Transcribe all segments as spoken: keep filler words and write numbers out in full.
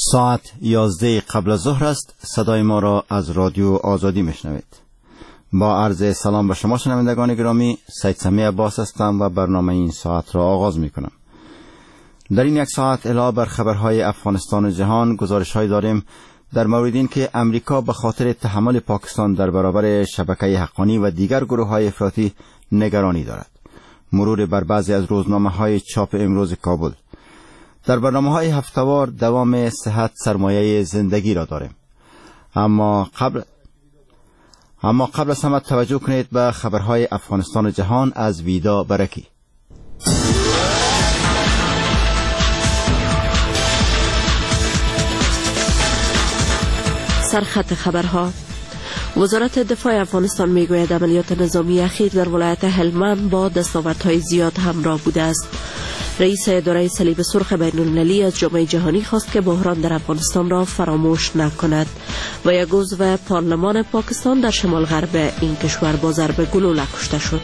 ساعت یازده قبل از ظهر است. صدای ما را از رادیو آزادی میشنوید. با عرض سلام به شما شنوندگان گرامی، سید سمیع عباس هستم و برنامه این ساعت را آغاز می کنم. در این یک ساعت علاوه بر خبرهای افغانستان و جهان گزارش‌هایی داریم در مورد این که امریکا به خاطر تحمل پاکستان در برابر شبکه حقانی و دیگر گروه‌های افراطی نگرانی دارد. مرور بر بعضی از روزنامه‌های چاپ امروز کابل. در برنامه‌های هفته‌وار دوام صحت سرمایه زندگی را داریم. اما قبل اما قبل از همه توجه کنید به خبرهای افغانستان و جهان از ویدا برکی. سرخط خبرها. وزارت دفاع افغانستان میگوید عملیات نظامی اخیر در ولایت هلمند با دستاوردهای زیاد همراه بوده است. رئیس اداره صلیب سرخ بین المللی از جامعه جهانی خواست که بحران در افغانستان را فراموش نکند و یک عضو پارلمان پاکستان در شمال غرب این کشور با ضرب گلوله کشته شد.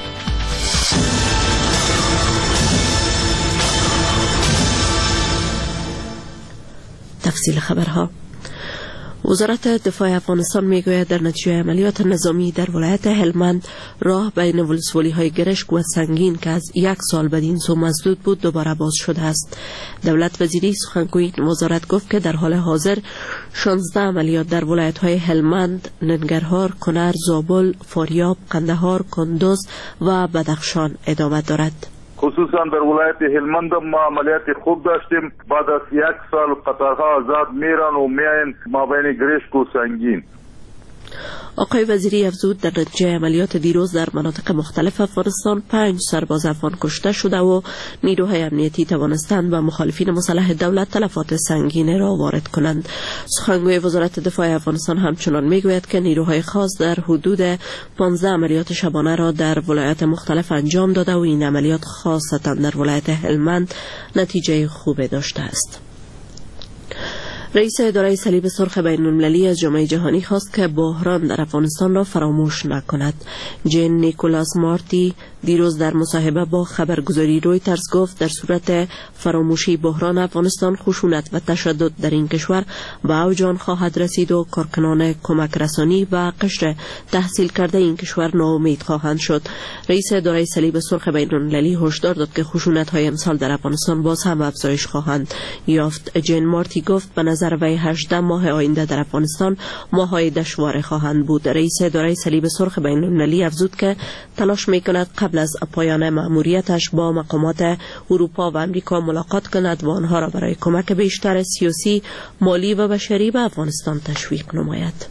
تفصیل خبرها. وزارت دفاع افغانستان میگوید در نتیجه عملیات نظامی در ولایت هلمند راه بین ولسوالی های گرشک و سنگین که از یک سال بدین سو مسدود بود دوباره باز شده است. دولت وزیری سخنگوی وزارت گفت که در حال حاضر شانزده عملیات در ولایت های هلمند، ننگرهار، کنر، زابل، فاریاب، قندهار، کندوز و بدخشان ادامه دارد. خصوصا در ولایت هلمند ما عملیات خوب داشتیم. بعد از یک سال قطارها آزاد میرن و میاین مابین گرشک و سنگین. آقای وزیری افزود در نتیجه عملیات دیروز در مناطق مختلف افغانستان پنج سرباز افغان کشته شده و نیروهای امنیتی توانستند و مخالفین مسلح دولت تلفات سنگین را وارد کنند. سخنگوی وزارت دفاع افغانستان همچنان میگوید که نیروهای خاص در حدود پانزده عملیات شبانه را در ولایات مختلف انجام داده و این عملیات خاصتا در ولایت هلمند نتیجه خوب داشته است. رئیس اداره صلیب سرخ بین المللی از جامعه جهانی خواست که بحران در افغانستان را فراموش نکند. جین نیکولاس مارتی دیروز در مصاحبه با خبرگزاری رویترز گفت در صورت فراموشی بحران افغانستان خشونت و تشدد در این کشور به اوج آن خواهد رسید و کارکنان کمک رسانی و قشر تحصیل کرده این کشور ناامید خواهند شد. رئیس اداره صلیب سرخ بین المللی هشدار داد که خشونت های امسال در افغانستان باز هم افزایش خواهند یافت. جین مارتی گفت به نظر وی هجده ماه آینده در افغانستان ماه‌های دشوار خواهند بود. رئیس اداره صلیب سرخ بین المللی افزود که تلاش می‌کند قبل از پایان مأموریتش با مقامات اروپا و امریکا ملاقات کند و آنها را برای کمک بیشتر سیاسی، مالی و بشری به افغانستان تشویق نماید.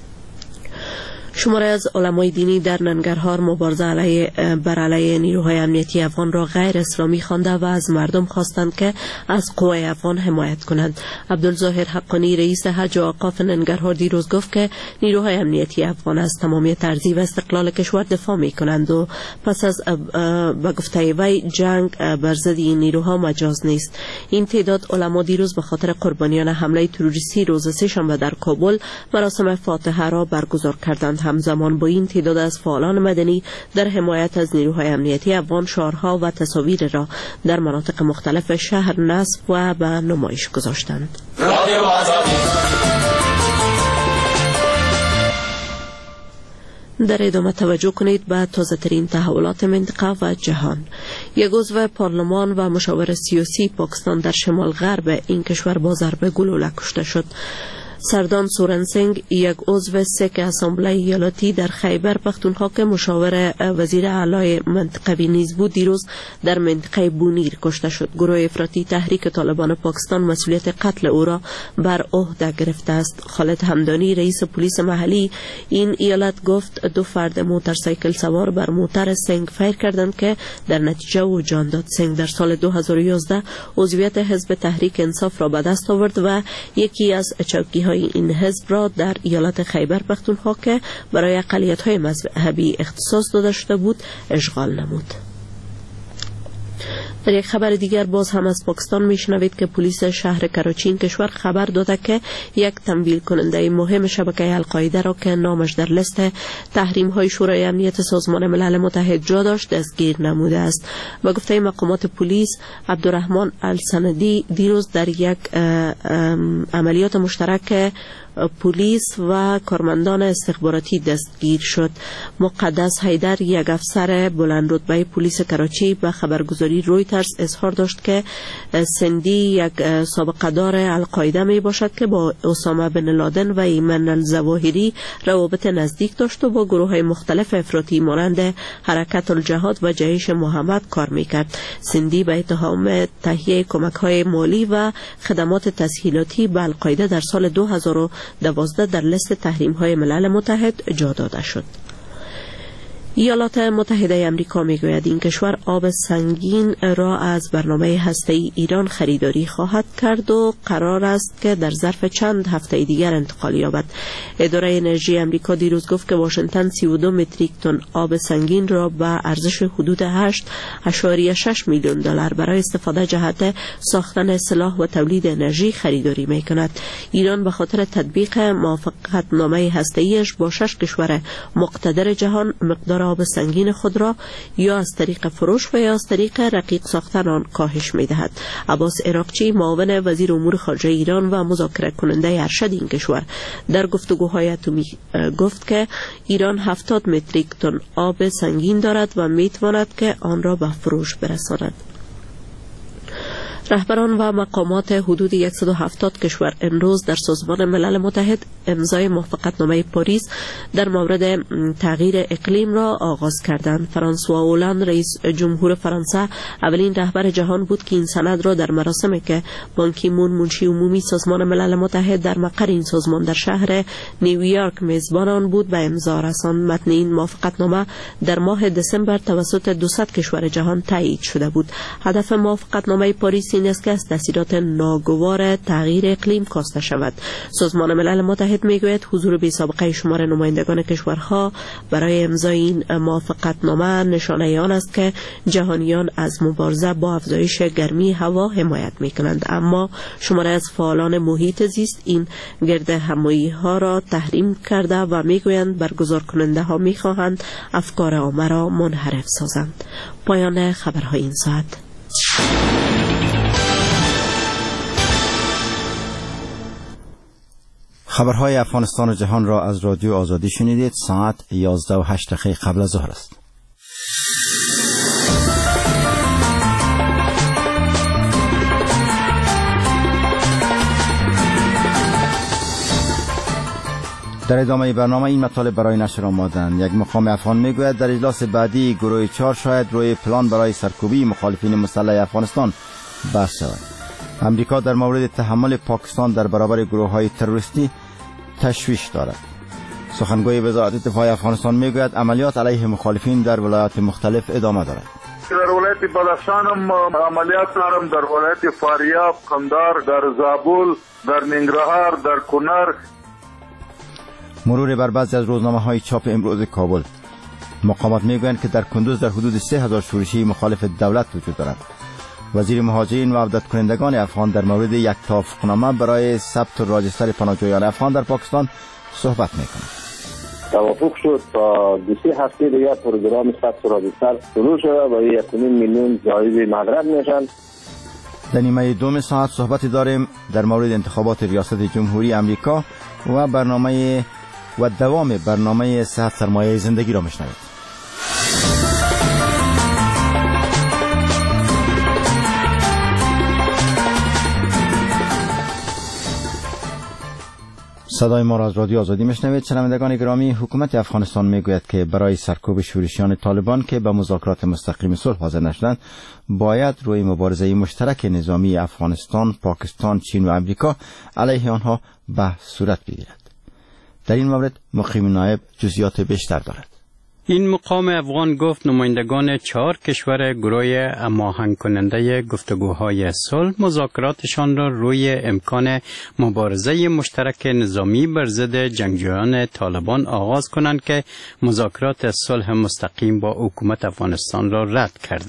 شماره از علمای دینی در ننگرهار مبارزه علیه بر علیه نیروهای امنیتی افغان را غیر اسلامی خوانده و از مردم خواستند که از قوای افغان حمایت کنند. عبدالظاهر حقانی رئیس حج و اوقاف ننگرهار دیروز گفت که نیروهای امنیتی افغان از تمامیت ارضی و استقلال کشور دفاع می کنند و پس از به گفته وی جنگ بر ضد این نیروها مجاز نیست. این تعداد علما دیروز به خاطر قربانیان حمله تروریستی روز سه‌شنبه در کابل مراسم فاتحه را برگزار کردند. همزمان با این تعداد از فعالان مدنی در حمایت از نیروهای امنیتی افغان شعارها و تصاویر را در مناطق مختلف شهر نصب و به نمایش گذاشتند. در ادامه توجه کنید به تازه ترین تحولات منطقه و جهان. یک عضو پارلمان و مشاور سیاسی پاکستان در شمال غرب این کشور با ضرب گلوله کشته شد. سردان سورن سنگ یک عضو سک اسامبله ایالتی در خیبر پختونخوا که مشاور وزیر اعلی منطقوی نیز بود دیروز در منطقه بونیر کشته شد. گروه افراطی تحریک طالبان پاکستان مسئولیت قتل او را بر عهده گرفته است. خالد همدانی رئیس پلیس محلی این ایالت گفت دو فرد موتورسیکل سوار بر موتر سنگ فیر کردند که در نتیجه او جان داد. سنگ در سال دو هزار و یازده عضویت حزب تحریک انصاف را به دست آورد و یکی از چوکی‌های این حزب را در ایالت خیبر پختونخوا که برای اقلیت‌های مذهبی اختصاص داده شده بود اشغال نمود. در یک خبر دیگر باز هم از پاکستان میشنوید که پلیس شهر کراچی این کشور خبر داده که یک تمویل کننده مهم شبکه القاعده را که نامش در لیست تحریم های شورای امنیت سازمان ملل متحد جا داشت دستگیر نموده است. با گفته مقامات پلیس، عبدالرحمن السندی دیروز در یک عملیات مشترک پلیس و کارمندان استخباراتی دستگیر شد. مقدس حیدر، یک افسر بلند رتبه پلیس کراچی، به خبرگزاری رویترز اظهار داشت که سندی یک سابقه دار القاعده می باشد که با اسامه بن لادن و ایمن الظواهری روابط نزدیک داشت و با گروه های مختلف افراطی مانند حرکت الجهاد و جیش محمد کار می کرد. سندی به اتهام تهیه کمک های مالی و خدمات تسهیلاتی به القاعده در سال دو هزار و دوازده در لیست تحریم های ملل متحد جا داده شد. ایالات متحده امریکا میگوید این کشور آب سنگین را از برنامه هسته‌ای ایران خریداری خواهد کرد و قرار است که در ظرف چند هفته دیگر انتقال یابد. اداره انرژی امریکا دیروز گفت که واشنگتن سی و دو متریک تن آب سنگین را به ارزش حدود هشت ممیز شش میلیون دلار برای استفاده جهت ساختن سلاح و تولید انرژی خریداری میکند. ایران به خاطر تطبیق موافقتنامه هسته‌ایش با شش کشور مقتدر جهان مقدار آب سنگین خود را یا از طریق فروش و یا از طریق رقیق ساختن آن کاهش می‌دهد. عباس عراقچی، معاون وزیر امور خارجه ایران و مذاکره کننده ارشد این کشور، در گفتگوهای اتمی گفت که ایران هفتاد متریک تن آب سنگین دارد و میتواند که آن را به فروش برساند. رهبران و مقامات حدود صد و هفتاد کشور امروز در سازمان ملل متحد امضای موافقتنامه پاریس در مورد تغییر اقلیم را آغاز کردند. فرانسوا اولند، رئیس جمهور فرانسه، اولین رهبر جهان بود که این سند را در مراسمی که بان کی مون، منشی عمومی سازمان ملل متحد در مقر این سازمان در شهر نیویورک میزبان آن بود به امضا رساند. متن این موافقتنامه در ماه دسامبر توسط دویست کشور جهان تایید شده بود. هدف موافقتنامه پاریس این است که از تاثیرات ناگوار تغییر اقلیم کاسته شود. سازمان ملل متحد میگوید حضور بی سابقه شمار نمایندگان کشورها برای امضای این موافقتنامه نشانه آن است که جهانیان از مبارزه با افزایش گرمی هوا حمایت میکنند، اما شماره از فعالان محیط زیست این گرد همایی ها را تحریم کرده و میگویند برگزار کننده ها میخواهند افکار عامه را منحرف سازند. پایان خبرهای این ساعت. خبرهای افغانستان و جهان را از رادیو آزادی شنیدید. ساعت یازده و هشت دقیقه قبل از ظهر است. در ادامه برنامه این مطالب برای نشر آمادند. یک مقام افغان میگوید در اجلاس بعدی گروه چهار شاید روی پلان برای سرکوبی مخالفین مسلح افغانستان بحث شود. امریکا در مورد تحمل پاکستان در برابر گروه‌های تروریستی تشویش دارد. سخنگوی وزارت دفاع افغانستان میگوید عملیات علیه مخالفین در ولایات مختلف ادامه دارد. در ولایت بدخشان هم عملیات دارم، در ولایت فاریاب، قندار، در زابل، در ننگرهار، در کنر. مرور بر بعضی از روزنامه‌های چاپ امروز کابل. مقامات میگویند که در کندوز در حدود سه هزار شورشی مخالف دولت وجود دارد. وزیر مهاجرین و عودت کنندگان افغان در مورد یک توافقنامه برای ثبت راجستر پناهجویان افغان در پاکستان صحبت می‌کند. توافق شد تا دو سه هفته دیگر پروگرام ثبت راجستر شروع شده و یک و نیم میلیون جایزه مدرک میشن. در نیمه دوم ساعت صحبتی داریم در مورد انتخابات ریاست جمهوری امریکا و برنامه و دوام برنامه صحت سرمایه زندگی را میشنوید. صدای ما را از رادیو آزادی میشنوید. شنوندگان گرامی، حکومت افغانستان میگوید که برای سرکوب شورشیان طالبان که به مذاکرات مستقیم صلح حاضر نشدند باید روی مبارزه مشترک نظامی افغانستان، پاکستان، چین و امریکا علیه آنها بحث صورت بگیرد. در این مورد مقیم نایب جزئیات بیشتر دارد. این مقام افغان گفت نمایندگان چهار کشور گروه هماهنگ کننده گفتگوهای صلح مذاکراتشان را روی امکان مبارزه مشترک نظامی بر ضد جنگجویان طالبان آغاز کنند که مذاکرات صلح مستقیم با حکومت افغانستان را رد کردند.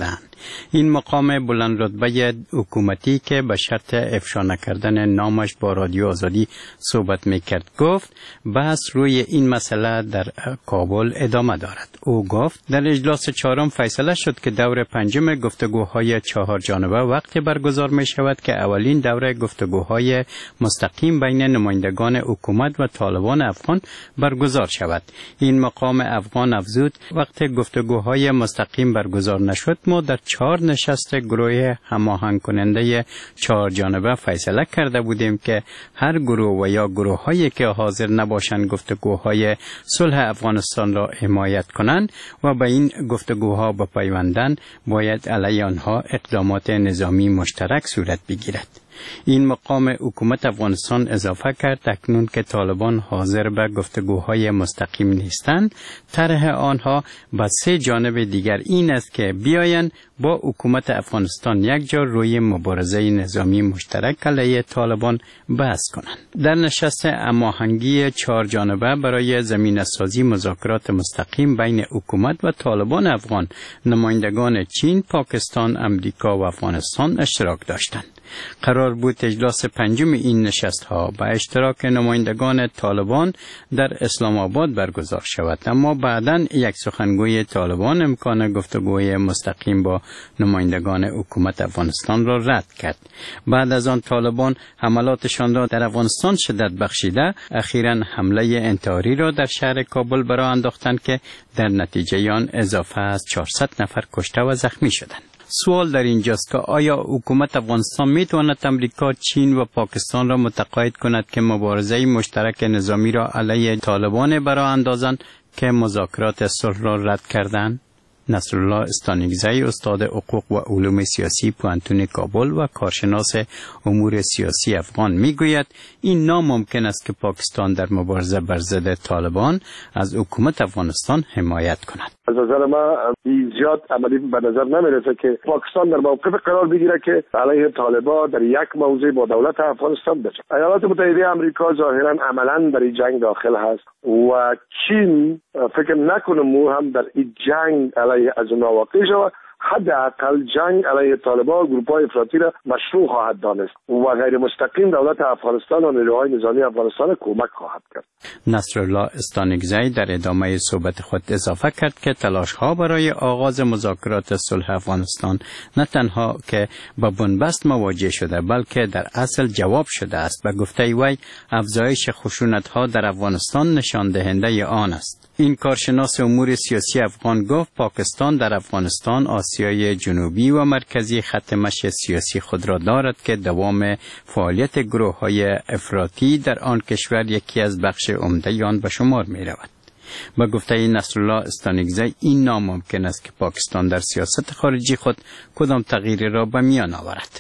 این مقام بلند رتبه حکومتی که به شرط افشا نکردن نامش با رادیو آزادی صحبت میکرد گفت بحث روی این مسئله در کابل ادامه دارد. او گفت در اجلاس چهارم فیصله شد که دور پنجم گفتگوهای چهار جانبه وقتی برگزار می شود که اولین دوره گفتگوهای مستقیم بین نمایندگان حکومت و طالبان افغان برگزار شود. این مقام افغان افزود وقتی گفتگوهای مستقیم برگزار نشد ما در چهار نشست گروه هماهنگ کننده چهار جانبه فیصله کرده بودیم که هر گروه و یا گروه هایی که حاضر نباشند گفتگوهای صلح افغانستان را حمایت کنند و به این گفتگوها بپیوندند باید علیه آنها اقدامات نظامی مشترک صورت بگیرد. این مقام حکومت افغانستان اضافه کرد اکنون که طالبان حاضر به گفتگوهای مستقیم نیستند طرح آنها با سه جانب دیگر این است که بیایند با حکومت افغانستان یک جا روی مبارزه نظامی مشترک علیه طالبان بحث کنند. در نشست هماهنگی چهار جانبه برای زمینه‌سازی مذاکرات مستقیم بین حکومت و طالبان افغان نمایندگان چین، پاکستان، امریکا و افغانستان اشتراک داشتند. قرار بود اجلاس پنجم این نشست ها با اشتراک نمایندگان طالبان در اسلام آباد برگزار شود، اما بعداً یک سخنگوی طالبان امکان گفتگوی مستقیم با نمایندگان حکومت افغانستان را رد کرد. بعد از آن طالبان حملاتشان را در افغانستان شدت بخشیده اخیراً حمله انتحاری را در شهر کابل برآ انداختند که در نتیجه آن اضافه از چهارصد نفر کشته و زخمی شدند. سوال در اینجاست که آیا حکومت افغانستان میتواند امریکا، چین و پاکستان را متقاعد کند که مبارزه مشترک نظامی را علیه طالبان برآ اندازند که مذاکرات صلح را رد کردند؟ نصرالله استانگزی استاد حقوق و علوم سیاسی پوهنتون کابل و کارشناس امور سیاسی افغان میگوید این ناممکن است که پاکستان در مبارزه بر ضد طالبان از حکومت افغانستان حمایت کند. از نظر ما زیاد عملی به نظر نمیرسه که پاکستان در موقف قرار بگیره که علیه طالبان در یک موضوع با دولت افغانستان بشه. ایالات متحده آمریکا ظاهرا عملا در این جنگ داخل هست و چین فکر نکنه مو هم در این جنگ علیه از اونها واقع شود. حداقل جنگ علیه طالبان و گروه‌های افراطی را مشروع خواهد دانست و غیر مستقیم دولت افغانستان و نیروهای نظامی افغانستان کمک خواهد کرد. نصرالله استانگزی در ادامه صحبت خود اضافه کرد که تلاش‌ها برای آغاز مذاکرات صلح افغانستان نه تنها که با بنبست مواجه شده بلکه در اصل جواب شده است. به گفته وی افزایش خشونت‌ها در افغانستان نشان دهنده آن است. این کارشناس امور سیاسی افغان گفت پاکستان در افغانستان، آسیای جنوبی و مرکزی خط مشی سیاسی خود را دارد که دوام فعالیت گروه‌های افراطی در آن کشور یکی از بخش عمده آن به شمار می رود. با گفته نصرالله استانگزی این ناممکن است که پاکستان در سیاست خارجی خود کدام تغییری را به میان آورد.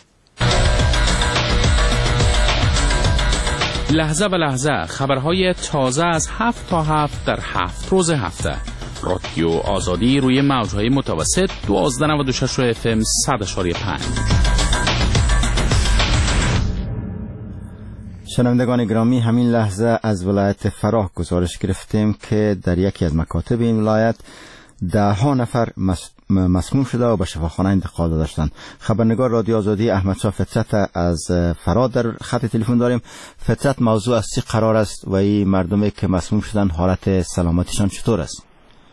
لحظه به لحظه خبرهای تازه از هفت تا هفت در هفت روز هفته. رادیو آزادی روی موجهای متوسط دوازده نود و شش اف ام صد اشاری پنج. شنوندگان گرامی، همین لحظه از ولایت فراه گزارش گرفتیم که در یکی از مکاتب این ولایت ده ها نفر مسموم شده و به شفاخانه انتقال داشتند. خبرنگار رادیو آزادی احمدشاه فطرت از فراه در خط تلفن داریم. فطرت، موضوع از چی قرار است و این مردمی که مسموم شدن حالت سلامتیشان چطور است؟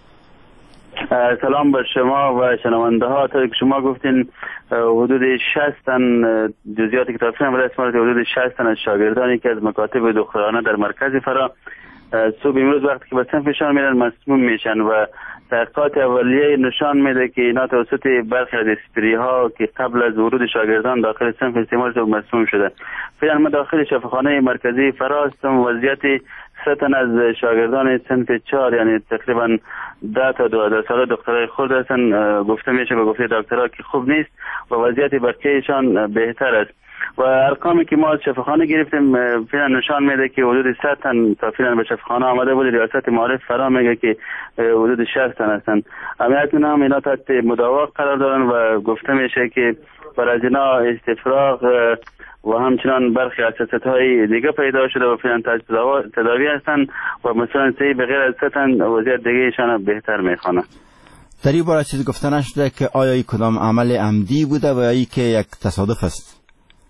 سلام بر شما و شنونده ها. تا که شما گفتین حدود شصت تن، جزئیاتی که تفصیلا برای اسمارت حدود شصت تن از شاگردانی که از مکاتب دخترانه در مرکز فراه صبح امروز وقتی که به صنفشان میرن مسموم میشن و تحقیقات اولیه نشان میده که اینا توسط برخی از اسپری ها که قبل از ورود شاگردان داخل صنف استعمال شده مسموم شده. فعلا ما داخل شفاخانه مرکزی فراه هستم. وضعیت سه تن از شاگردان صنف چهار یعنی تقریبا ده تا دوازده ساله دخترای خرد هستن. گفته میشه به گفته دکترها که خوب نیست و وضعیت بقیه‌شان بهتر است و ارقامی که ما از شفاخانه گرفتیم فعلا نشان میده که حدود صد تن تا فعلا به شفاخانه آمده بود. ریاست معارف فرا میگه که حدود شصت تن هستن. امیتون هم اینا تحت مداوا قرار دارن و گفته میشه که برای از اینا استفراغ و همچنان برخی حساسیت‌های دیگه پیدا شده و فعلا تحت تداوی هستن و مثلا سه به غیر از سه تن وضعیت دیگه ایشان بهتر میخوانه. در این باره چیزی گفته نشده که آیا این کدام عمل عمدی بوده و یا ای که یک تصادف است؟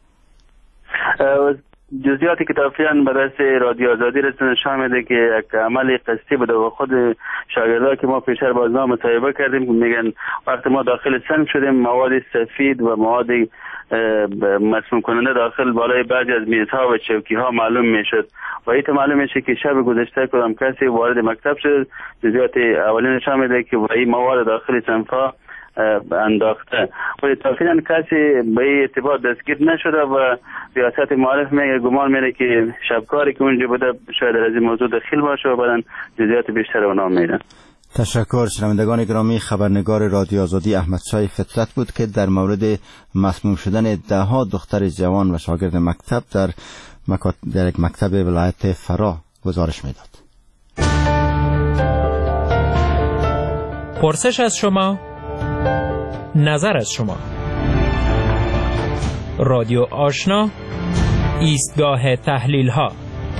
جزئیاتی که تافیان به دست رادیو آزادی رسیدن نشان میده که یک عمل قصدی بوده و خود شاگردان که ما پیشتر با اونها مصاحبه کردیم میگن وقتی ما داخل سنگ شدیم مواد سفید و مواد مسموم کننده داخل بالای بعضی از میزها و چوکی ها معلوم میشد و ایت معلوم میشه که شب گذشته کدام کسی وارد مکتب شد. جزئیات اولی نشان میده که این مواد داخل صنفا انداخته ولی تافیدن کسی به این ارتباط دستگیر نشده و ریاست معارف میگه گمان میره که شبکاری که اونجا بوده شاید از این موضوع دخیل باشه و بعدن جزئیات بیشتر اونا میدن. تشکر. شنوندگان گرامی، خبرنگار رادیو آزادی احمد شاه فطرت بود که در مورد مسموم شدن ده ها دختر جوان و شاگرد مکتب در, مکات... در یک مکتب ولایت فرا گزارش میداد. پرسش از شما، نظر از شما. رادیو آشنا، ایستگاه تحلیل ها.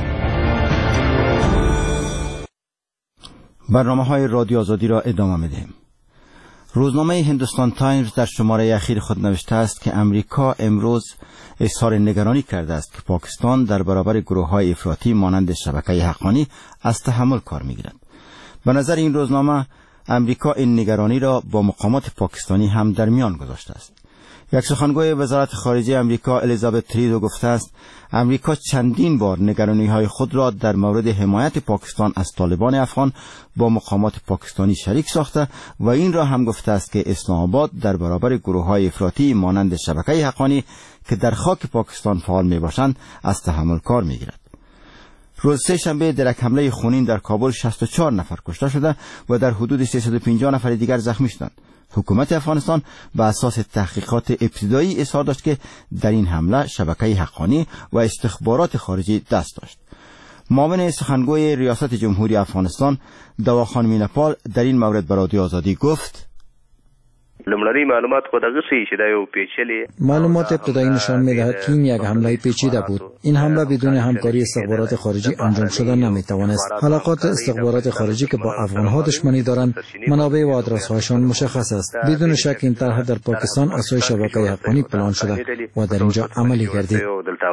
برنامه های رادیو آزادی را ادامه میدهیم. روزنامه هندوستان تایمز در شماره اخیر خود نوشته است که امریکا امروز اظهار نگرانی کرده است که پاکستان در برابر گروه های افراطی مانند شبکه حقانی از تحمل کار میگیرد. به نظر این روزنامه امریکا این نگرانی را با مقامات پاکستانی هم در میان گذاشته است. یک سخنگوی وزارت خارجه امریکا الیزابت تریدو گفته است امریکا چندین بار نگرانی‌های خود را در مورد حمایت پاکستان از طالبان افغان با مقامات پاکستانی شریک ساخته و این را هم گفته است که اسلام آباد در برابر گروه‌های افراطی مانند شبکه حقانی که در خاک پاکستان فعال می‌باشند از تحمل کار می‌گیرد. روز سه شنبه در یک حمله خونین در کابل شصت و چهار نفر کشته شده و در حدود سیصد و پنجاه نفر دیگر زخمی شدند. حکومت افغانستان به اساس تحقیقات ابتدایی اظهار داشت که در این حمله شبکه حقانی و استخبارات خارجی دست داشت. معاون سخنگوی ریاست جمهوری افغانستان دوا خان مینپال در این مورد به رادیو آزادی گفت لمړني معلومات خو دغه شی چې دا یو پیچلی معلومات ابتدایی نشان می‌دهد که این یک حمله پیچیده بود. این حمله بدون همکاری استخبارات خارجی انجام شده نمی‌توانست. حلقات استخبارات خارجی که با افغان‌ها دشمنی دارند منابع و آدرس‌هایشان مشخص است. بدون شک این طرح در پاکستان از سوی شبکه حقانی پلان شده و در اینجا عملی گردید.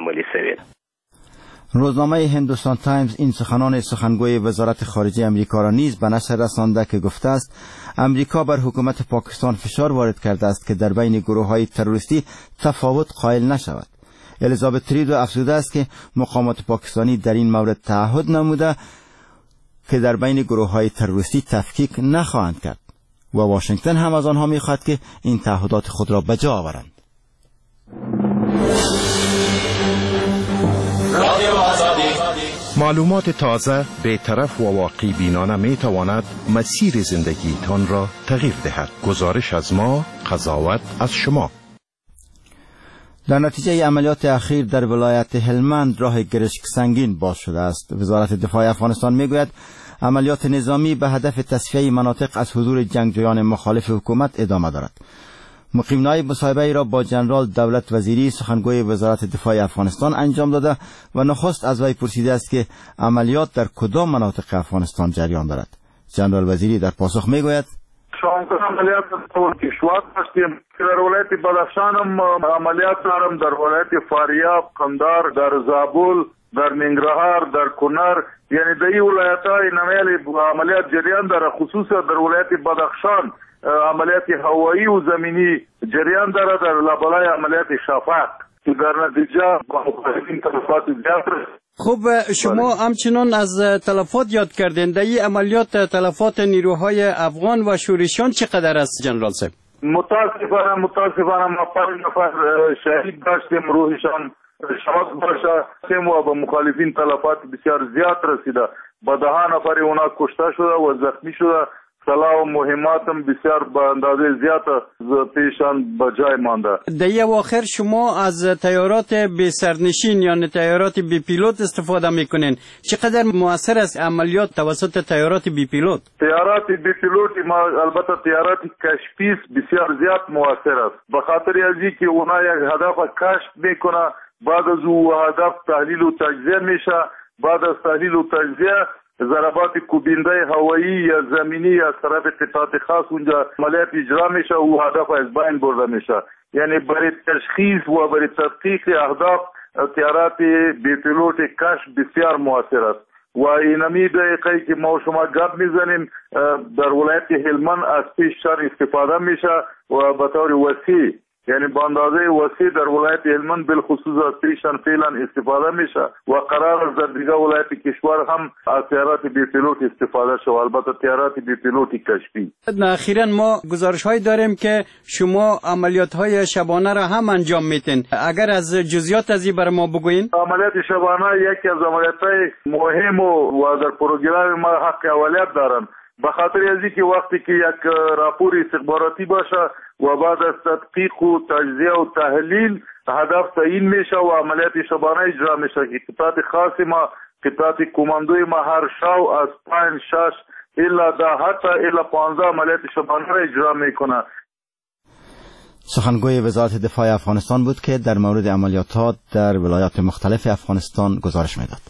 روزنامه هندوستان تایمز این سخنان سخنگوی وزارت خارجه امریکا را نیز به نشر رسانده که گفته است امریکا بر حکومت پاکستان فشار وارد کرده است که در بین گروه‌های تروریستی تفاوت قائل نشود. الیزابت تریدو افزوده است که مقامات پاکستانی در این مورد تعهد نموده که در بین گروه‌های تروریستی تفکیک نخواهند کرد و واشنگتن هم از آنها می‌خواهد که این تعهدات خود را به جا آورند. معلومات تازه، بی‌طرف و واقعی بینانه می تواند مسیر زندگی تان را تغییر دهد. گزارش از ما، قضاوت از شما. در نتیجه عملیات اخیر در ولایت هلمند راه گرشک سنگین باز شده است. وزارت دفاع افغانستان میگوید عملیات نظامی به هدف تصفیه مناطق از حضور جنگجویان مخالف حکومت ادامه دارد. مقیم نایب مصاحبه را با جنرال دولت وزیری سخنگوی وزارت دفاع افغانستان انجام داده و نخست از وی پرسیده است که عملیات در کدام مناطق افغانستان جریان دارد. جنرال وزیری در پاسخ میگوید شامل عملیات در کشور هستیم در ولایت بدخشان هم عملیات دارم، در ولایت فاریاب، قندار، در زابل، در ننگرهار، در کنر، یعنی در این ولایت های نمیل عملیات جریان داره. خصوصا در ولایت بدخشان عملیات هوایی و زمینی جریان داره در لابلای عملیات شفاق که در نتیجه با مخالفین تلفات زیاد. خب شما همچنان از تلفات یاد کردین، در این عملیات تلفات نیروهای افغان و شورشیان چقدر است جنرال صاحب؟ متاسفانه متاسفانه ما پنج نفر شهید داشتیم، روحشان شاد باشه و به مخالفین تلفات بسیار زیاد رسیده. با ده نفر اونا کشته شده و زخمی شده. سلاح و مهمات هم بسیار به اندازه زیاد پیشان به جای مانده. در این اواخر شما از طیارات بی سرنشین یعنی طیارات بی پیلوت استفاده میکنین. چقدر مؤثر است عملیات توسط طیارات بی پیلوت؟ طیارات بی پیلوت ما البته طیارات کشفی بسیار زیاد مؤثر است. به خاطر ازی که اونا یک هدف کشف میکنه، بعد از او هدف تحلیل و تجزیه میشه، بعد از تحلیل و تجزیه ضربات کوبنده هوایی یا زمینی از طرف قطعات خاص اونجا عملیات اجرا میشه و هدف از بین برده میشه. یعنی برای تشخیص و برای تحقیق اهداف تیارات بی پیلوت کشف بسیار موثر است و اینمی دقیقه که ما شما گپ میزنیم در ولایت هلمند از پیش شر استفاده میشه و به طور وسیع، یعنی به اندازه وسیع در ولایت هلمند بالخصوص از پیشن فعلا استفاده میشه و قرار است در دیگر ولایت کشور هم از تیارات بی پیلوت استفاده شود، البته تیارات بی پیلوت کشفی. اخیراً ما گزارش های داریم که شما عملیات های شبانه را هم انجام میتین، اگر از جزئیات از این برای ما بگوین. عملیات شبانه یکی از عملیات های مهم و در پروگرام ما حق اولیت دارن، به خاطر از اینکه وقتی که یک راپور استخباراتی باشه و بعد از تدقیق و تجزیه و تحلیل هدف تعیین میشه و عملیات شبانه اجرا میشه که قطعات خاصی ما قطعات کماندوی ما هر شو از پنج شش الا ده حتی الا پانزده عملیات شبانه را اجرا میکنه. سخنگوی وزارت دفاع افغانستان بود که در مورد عملیات در ولایات مختلف افغانستان گزارش میداد.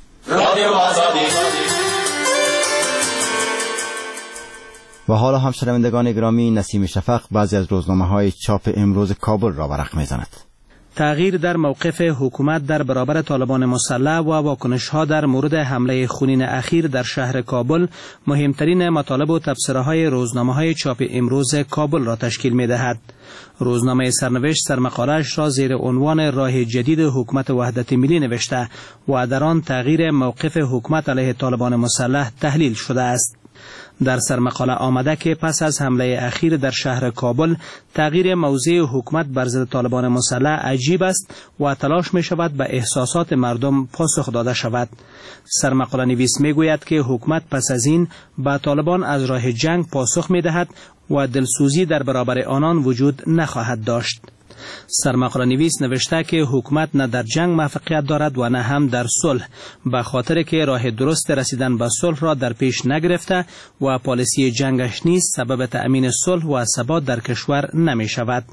و حالا هم شنوندگان گرامی، نسیم شفق بعضی از روزنامه‌های چاپ امروز کابل را ورق می‌زند. تغییر در موقف حکومت در برابر طالبان مسلح و واکنش‌ها در مورد حمله خونین اخیر در شهر کابل مهمترین مطالب و تبصره‌های روزنامه‌های چاپ امروز کابل را تشکیل می‌دهد. روزنامه سرنوشت سرمقاله‌اش را زیر عنوان راه جدید حکومت وحدت ملی نوشته و در آن تغییر موقف حکومت علیه طالبان مسلح تحلیل شده است. در سرمقاله آمده که پس از حمله اخیر در شهر کابل تغییر موضع حکومت بر ضد طالبان مسلح عجیب است و تلاش می شود به احساسات مردم پاسخ داده شود. سرمقاله نویس می گوید که حکومت پس از این به طالبان از راه جنگ پاسخ می دهد و دلسوزی در برابر آنان وجود نخواهد داشت. سرمقاله نویس نوشته که حکومت نه در جنگ موفقیت دارد و نه هم در صلح، به خاطر که راه درست رسیدن به صلح را در پیش نگرفته و پالیسی جنگش نیز سبب تأمین صلح و ثبات در کشور نمی شود.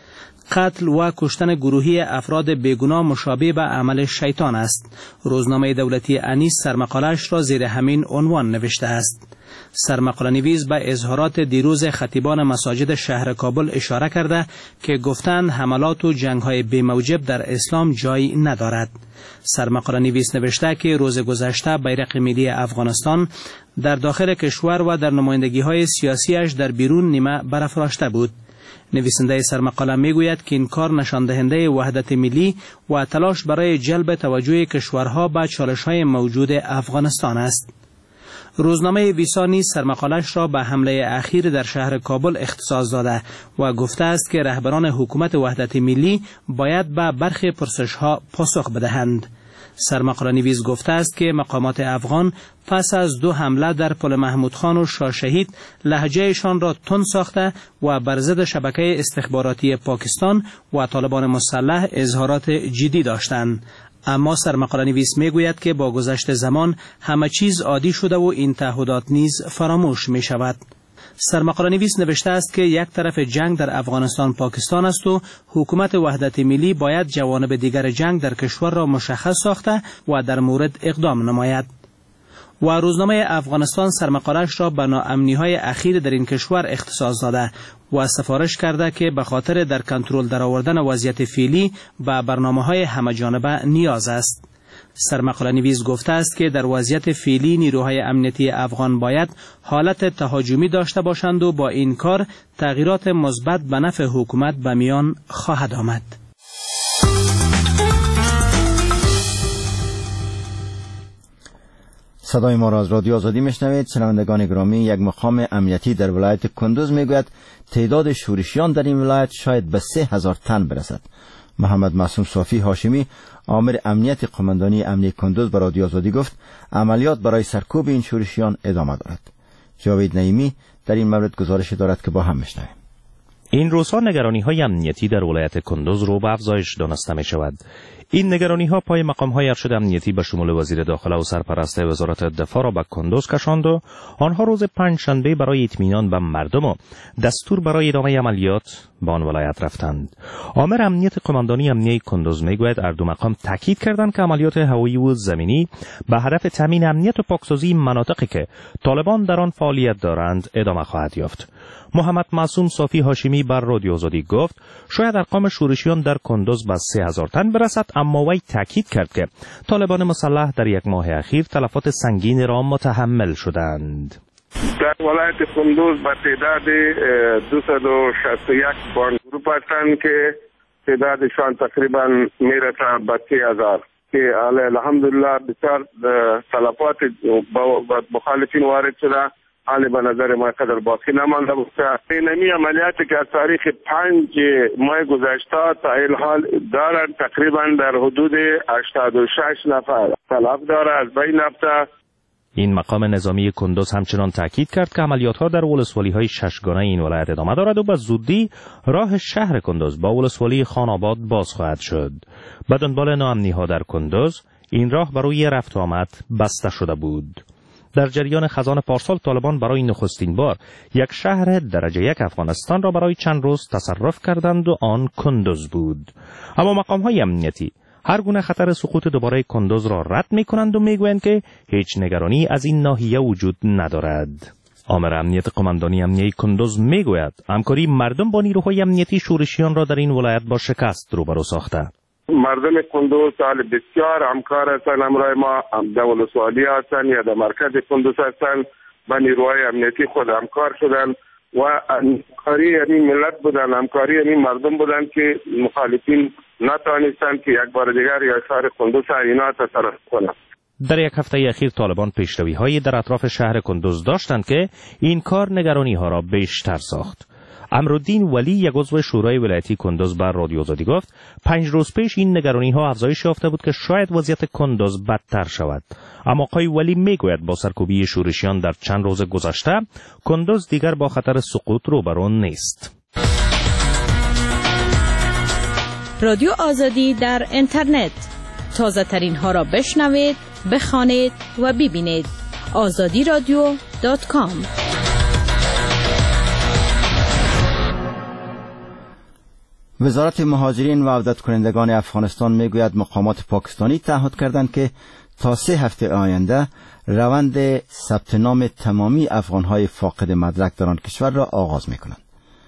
قتل و کشتن گروهی افراد بیگناه مشابه به عمل شیطان است. روزنامه دولتی انیس سرمقاله‌اش را زیر همین عنوان نوشته است. سرمقاله نویس به اظهارات دیروز خطیبان مساجد شهر کابل اشاره کرده که گفتند حملات و جنگ‌های بی‌موجب در اسلام جایی ندارد. سرمقاله نویس نوشته که روز گذشته بیرق ملی افغانستان در داخل کشور و در نمایندگی‌های سیاسیش در بیرون نیمه برافراشته بود. نویسنده سرمقاله میگوید که این کار نشان دهنده وحدت ملی و تلاش برای جلب توجه کشورها به چالش‌های موجود افغانستان است. روزنامه ویسا نیز سرمقاله‌اش را به حمله اخیر در شهر کابل اختصاص داده و گفته است که رهبران حکومت وحدت ملی باید به برخی پرسش‌ها پاسخ بدهند. سرمقاله نویس گفته است که مقامات افغان پس از دو حمله در پل محمود خان و شاه شهید لهجهشان را تند ساخته و بر ضد شبکه استخباراتی پاکستان و طالبان مسلح اظهارات جدی داشتند. اما سرمقاله نویس میگوید که با گذشت زمان همه چیز عادی شده و این تعهدات نیز فراموش می شود. سرمقاله نویس نوشته است که یک طرف جنگ در افغانستان پاکستان است و حکومت وحدت ملی باید جوانب دیگر جنگ در کشور را مشخص ساخته و در مورد اقدام نماید. و روزنامه افغانستان سرمقاله‌اش را به ناامنی‌های اخیر در این کشور اختصاص داده و سفارش کرده که به خاطر در کنترل درآوردن وضعیت فعلی به برنامه‌های همه‌جانبه نیاز است. سرمقاله نویس گفته است که در وضعیت فعلی نیروهای امنیتی افغان باید حالت تهاجمی داشته باشند و با این کار تغییرات مثبت به نفع حکومت به میان خواهد آمد. صدای ما را از رادیو آزادی میشنوید. شنوندگان گرامی، یک مقام امنیتی در ولایت کندوز میگوید تعداد شورشیان در این ولایت شاید به سه هزار تن برسد. محمد معصوم صافی هاشمی، آمر امنیت قماندانی امنیت کندوز، به رادیو آزادی گفت عملیات برای سرکوب این شورشیان ادامه دارد. جاوید نعیمی در این مورد گزارش دارد که با هم میشنویم. این روزها نگرانی های امنیتی در ولایت کندوز رو به افزایش دانسته می شود. این نگرانی ها پای مقام های ارشد امنیتی به شمول وزیر داخله و سرپرست وزارت دفاع را به کندوز کشاند و آنها روز پنجشنبه برای اطمینان به مردم و دستور برای ادامه عملیات به آن ولایت رفتند. آمر امنیت قماندانی امنیه کندوز میگوید هر دو مقام تاکید کردند که عملیات هوایی و زمینی به هدف تامین امنیت و پاکسازی مناطقی که طالبان در آن فعالیت دارند ادامه خواهد یافت. محمد معصوم صافی هاشمی بر رادیو آزادی گفت شاید ارقام شورشیان در کندوز به سه هزار تن برسد، اما وی تاکید کرد که طالبان مسلح در یک ماه اخیر تلفات سنگین را متحمل شدند. در ولایت کندوز به تعداد دویست و شصت و یک بان گروپ هستند که تعدادشان تقریبا میرسه به سه هزار که الحمدلله بسیار تلفات مخالفین وارد شده. حالی به نظر ما قدر باقی نمانده بود. اینمی عملیاتی که از تاریخ پنج ماه گذشته تا این حال دارند تقریبا در حدود هشتاد و شش نفر تلف داره از بین رفته. این مقام نظامی کندوز همچنان تاکید کرد که عملیات‌ها در ولسوالی‌های ششگانه این ولایت ادامه دارد و به زودی راه شهر کندوز با ولسوالی خان‌آباد باز خواهد شد. به دنبال ناامنی‌ها در کندوز این راه برای رفت و آمد بسته شده بود. در جریان خزان پارسال طالبان برای نخستین بار یک شهر درجه یک افغانستان را برای چند روز تصرف کردند و آن کندوز بود. اما مقام‌های امنیتی هر گونه خطر سقوط دوباره کندوز را رد می‌کنند و می‌گویند که هیچ نگرانی از این ناحیه وجود ندارد. آمر امنیت قماندانی امنیه کندوز می‌گوید همکاری مردم با نیروهای امنیتی شورشیان را در این ولایت با شکست روبرو ساخته. مردم کندوز سال بسیار همکار هستند، همراه ما در ولسوالی هستند یا در مرکز کندوز هستند، با نیروهای امنیتی خود همکار شدند و همکاری یعنی ملت بودن، همکاری یعنی مردم بودن که مخالفین نتوانستند که یک بار دیگر یا شهر کندوز اینا تصرف کنند. در یک هفته اخیر طالبان پیشروی‌هایی در اطراف شهر کندوز داشتند که این کار نگرانی‌ها را بیشتر ساخت. امرالدین ولی یک عضو شورای ولایتی کندوز بر رادیو آزادی گفت پنج روز پیش این نگرانی‌ها افزایش یافته بود که شاید وضعیت کندوز بدتر شود. اما آقای ولی میگوید با سرکوبی شورشیان در چند روز گذشته کندوز دیگر با خطر سقوط روبرو نیست. رادیو آزادی در اینترنت تازه ترین ها را بشنوید، بخوانید و ببینید. آزادی رادیو دات کام. وزارت مهاجرین و عودت کنندگان افغانستان میگوید مقامات پاکستانی تعهد کردند که تا سه هفته آینده روند ثبت نام تمامی افغانهای فاقد مدرک در آن کشور را آغاز میکنند.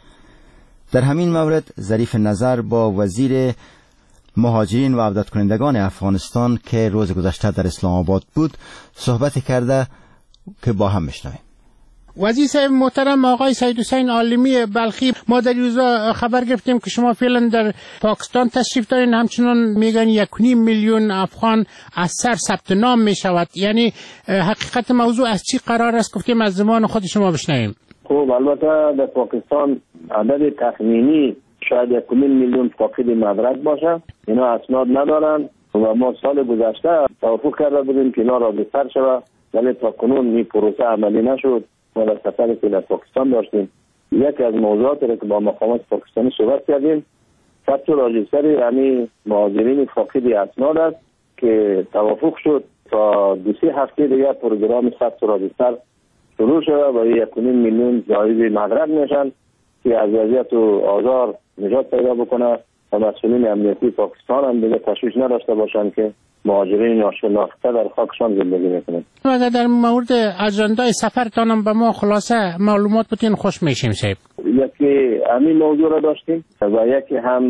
در همین مورد ظریف نظر با وزیر مهاجرین و عودت کنندگان افغانستان که روز گذشته در اسلام آباد بود صحبت کرده که با هم میشنویم. وزیر صاحب محترم آقای سید حسین عالمی بلخی، ما در روزا خبر گرفتیم که شما فعلا در پاکستان تشریف دارین، همچنان میگن یک و نیم میلیون افغان از سر ثبت نام میشود. یعنی حقیقت موضوع از چی قرار است گفتیم از زمان خود شما بشنویم. خب البته در پاکستان عدد تخمینی شاید یک و نیم میلیون فاقد مدرک باشه، اینا اسناد ندارن و ما سال گذشته توافق کرده بودیم که اینا را بستر شود، ولی تا کنون این پروسه عملی نشد. ما در سفری که در پاکستان داشتیم یکی از موضوعاتی را که با مقامات پاکستانی صحبت کردیم ثبت راجستر یعنی مهاجرین فاقد اسناد است که توافق شد تا دو سه هفته دیگر پروگرام ثبت راجستر شروع شده و یک و نیم میلیون زائد مدرک میشن که از وضعیت و آزار نجات پیدا بکنه و مسئولین امنیتی پاکستان هم دیگه تشویش نداشته باشند که مهاجرین ناشناخته در خاکشان زندگی میکنند. اگر در مورد اجندای سفرتانم به ما خلاصه معلومات بتین خوش میشیم صاحب. یکی همین موضوع را داشتیم و یکی هم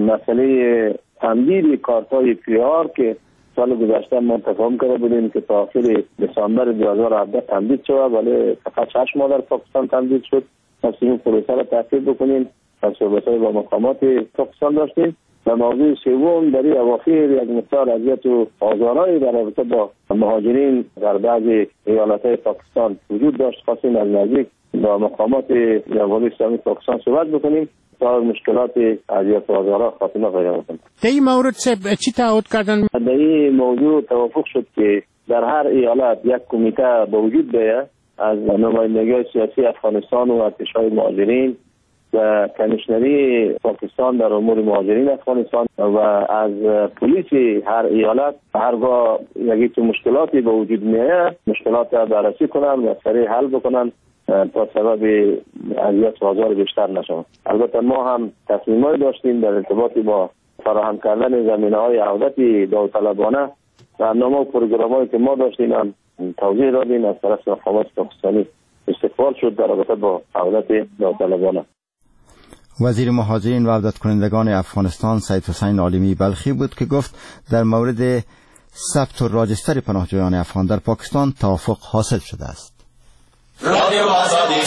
مسئله تمدید کارتای پی آر که سال گذشته ما تفاهم کرده بودیم که تا آخر دسامبر دو هزار و هفده تمدید شد، ولی فقط شش ماه در پاکستان تمدید شد. پس این پروسه را تحقیق بکنیم و صحبت‌های با مقامات پاکستان داشتیم. و موضوع سوم در این اواخر یک مقدار اذیت و آزارهای در رابطه با مهاجرین در بعضی ایالت‌های پاکستان وجود داشت. خواستیم از نزدیک با مقامات جمهوری اسلامی پاکستان صحبت بکنیم تا مشکلات اذیت و آزارها خاتمه پیدا کنیم. در این مورد چی تعهد کردن؟ در این موضوع توافق شد که در هر ایالت یک کمیته به وجود بیاید از نمایندگان سیاسی افغانستان و ارتشای مهاجرین و کمیشنری پاکستان در امور مهاجرین افغانستان و از پلیس هر ایالت هرگاه یکی تو مشکلاتی به وجود میاد مشکلات را بررسی کنن و سریع حل بکنن تا سبب اذیت و آزار بیشتر نشود. البته ما هم تصمیمایی داشتیم در ارتباط با فراهم کردن زمینه‌های عودت داوطلبانه برنامه و پروگرامایی که ما داشتیم هم توضیح دادیم. از طرف مقامات پاکستانی استقبال شد در رابطه با عودت داوطلبانه. وزیر مهاجرین و عودت کنندگان افغانستان سید حسین عالمی بلخی بود که گفت در مورد ثبت و راجستر پناهجویان افغان در پاکستان توافق حاصل شده است. رادیو آزادی.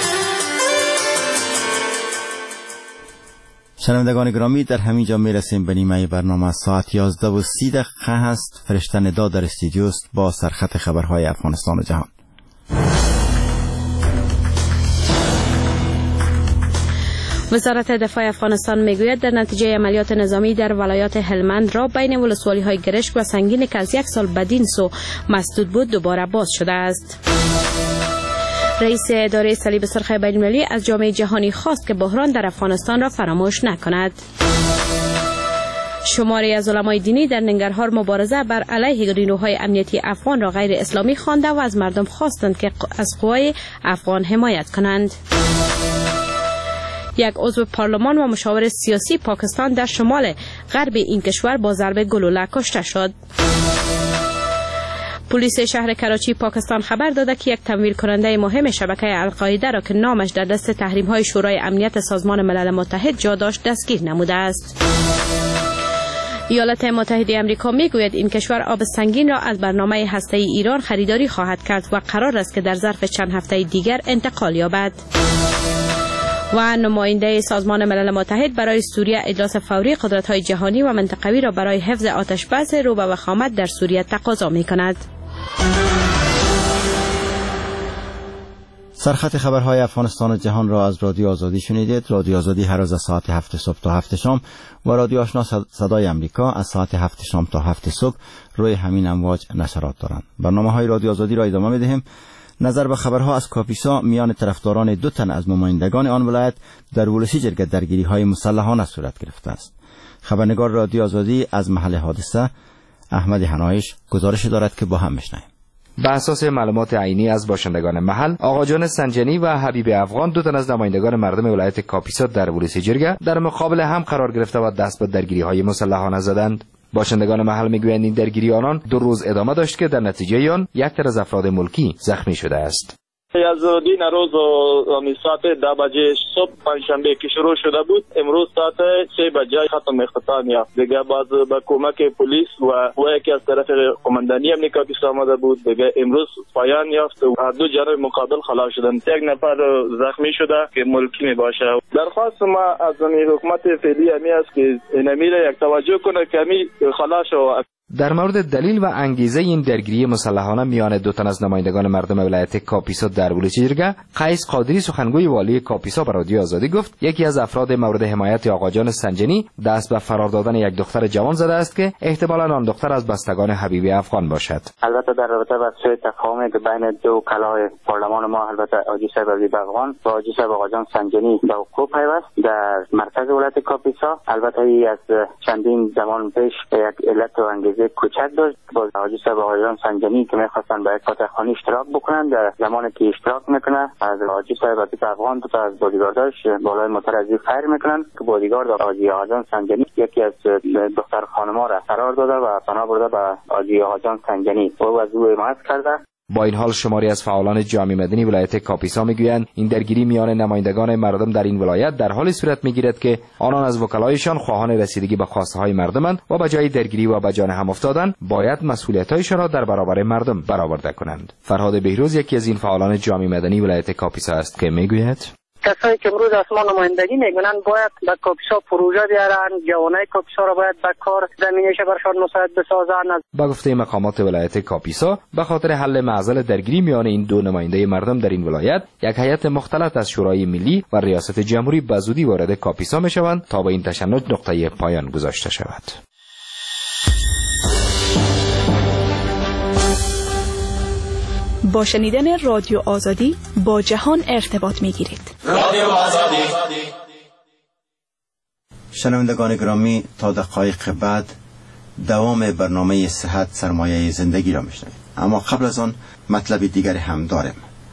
شنوندگان گرامی، در همین جا میرسیم به نیمه برنامه. ساعت یازده و سی دقیقه هست. فرشته ندا در استودیوست با سرخط خبرهای افغانستان و جهان. وزارت دفاع افغانستان میگوید در نتیجه عملیات نظامی در ولایات هلمند را بین ولسوالی‌های گرشک و سنگین که از یک سال بدین سو مسدود بود دوباره باز شده است. رئیس اداره صلیب سرخ بین‌المللی از جامعه جهانی خواست که بحران در افغانستان را فراموش نکند. شماری از علمای دینی در ننگرهار مبارزه بر علیه نیروهای امنیتی افغان را غیر اسلامی خوانده و از مردم خواستند که از قوای افغان حمایت کنند. یک عضو پارلمان و مشاور سیاسی پاکستان در شمال غرب این کشور با ضرب گلوله کشته شد. پلیس شهر کراچی پاکستان خبر داده که یک تمویل کننده مهم شبکه القاعده را که نامش در دست تحریم‌های شورای امنیت سازمان ملل متحد جا داشت دستگیر نموده است. ایالات متحده آمریکا میگوید این کشور آب سنگین را از برنامه هسته‌ای ایران خریداری خواهد کرد و قرار است که در ظرف چند هفته دیگر انتقال یابد. و نماینده سازمان ملل متحد برای سوریه اجلاس فوری قدرت‌های جهانی و منطقوی را برای حفظ آتشبس رو به وخامت در سوریه تقاضا می‌کند. سرخط خبرهای افغانستان و جهان را از رادیو آزادی شنیدید. رادیو آزادی هر روز از ساعت هفت صبح تا هفت شام و رادیو آشنا صدای امریکا از ساعت هفت شام تا هفت صبح روی همین امواج نشرات دارند. برنامه‌های رادیو آزادی را ادامه می‌دهیم. نظر به خبرها از کاپیسا میان طرفداران دو تن از نمایندگان آن ولایت در ولسی جرگه درگیری‌های مسلحانه صورت گرفته است. خبرنگار رادیو آزادی از محل حادثه احمد حنایش گزارش دارد که با هم میشنویم. به اساس معلومات عینی از باشندگان محل، آقا جان سنجنی و حبیب افغان دو تن از نمایندگان مردم ولایت کاپیسا در ولسی جرگه در مقابل هم قرار گرفته و دست به درگیری‌های مسلحانه زدند. باشندگان محل میگویند این درگیری آنان دو روز ادامه داشت که در نتیجه آن یک تن از افراد ملکی زخمی شده است. از دین روز ساعت ده بجه صبح پنجشنبه که شروع شده بود، امروز ساعت سه بجه ختم اختتام یافت. دیگه باز با کمک پلیس و و یکی از طرف قماندانی امنیت کاپیس آمده بود. دیگه امروز پایان یافت و هر دو جانب مقابل خلاص شدند. یک نفر زخمی شده که ملکی می باشه. درخواست ما از حکومت فعلی امی است که اینمی را یک توجه کنه که امی خلاص شود. در مورد دلیل و انگیزه این درگیری مسلحانه میان دو تن از نمایندگان مردم ولایت کاپیسا در ولسی جرگه، قیس قادری سخنگوی والی کاپیسا به رادیو آزادی گفت یکی از افراد مورد حمایت آقا جان سنجنی دست به فرار دادن یک دختر جوان زده است که احتمالاً آن دختر از بستگان حبیب افغان باشد. البته در رابطه با سوء تفاهمی که بین دو کلاهای پارلمان ما، البته حاجی صاحب حبیب افغان و حاجی صاحب آقا جان سنجنی به وقوع پیوست در مرکز ولایت کاپیسا. البته ای از چندین زمان پیش یک علت و انگیزه کوچک داشت. با حاجی صاحب آقا جان سنجنی که می‌خواستن به فاتحخوانی اشتراک بکنن، در زمانی که اشتراک میکنه از حاجی صاحب حبیب افغان تو از بادیگارداش بالای موتر از فایر میکنن که بادیگارد حاجی آقا جان سنجنی یکی از دختر خانم‌ها را قرار داده و پناه برده به حاجی آقا جان سنجنی و از او حمایت کرده. با این حال شماری از فعالان جامعه مدنی ولایت کاپیسا میگویند این درگیری میان نمایندگان مردم در این ولایت در حالی صورت میگیرد که آنان از وکلایشان خواهان رسیدگی به خواسته های مردمند و به جای درگیری و به جان هم افتادن باید مسئولیت‌هایشان را در برابر مردم برآورده کنند. فرهاد بهروز یکی از این فعالان جامعه مدنی ولایت کاپیسا است که میگوید کسایی که امروز از ما نمایندگی میگنن باید به کاپیسا پروژه بیارن، جوانای کاپیسا را باید به کار زمینش برشان مساعد بسازن. با گفته مقامات ولایت کاپیسا به خاطر حل معضل درگیری میان این دو نماینده مردم در این ولایت، یک هیئت مختلط از شورای ملی و ریاست جمهوری به زودی وارد کاپیسا میشوند تا به این تشنج نقطه پایان گذاشته شود. با شنیدن رادیو آزادی با جهان ارتباط میگیرید. رادیو آزادی. شنوندگان گرامی، تا دقایق بعد دوام برنامه صحت سرمایه زندگی را میشنوید. اما قبل از آن مطلب دیگری هم داریم.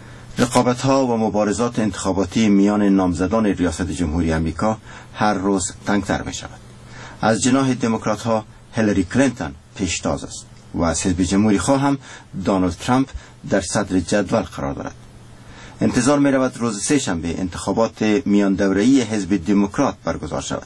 رقابت‌ها و مبارزات انتخاباتی میان نامزدان ریاست جمهوری آمریکا هر روز تنگ‌تر می‌شود. از جناح دموکرات‌ها هیلاری کلینتون پیشتاز است و از حزب جمهوری خواه هم دونالد ترامپ در صدر جدول قرار دارد. انتظار می‌رود روز سه شنبه انتخابات میان دوره‌ای حزب دموکرات برگزار شود.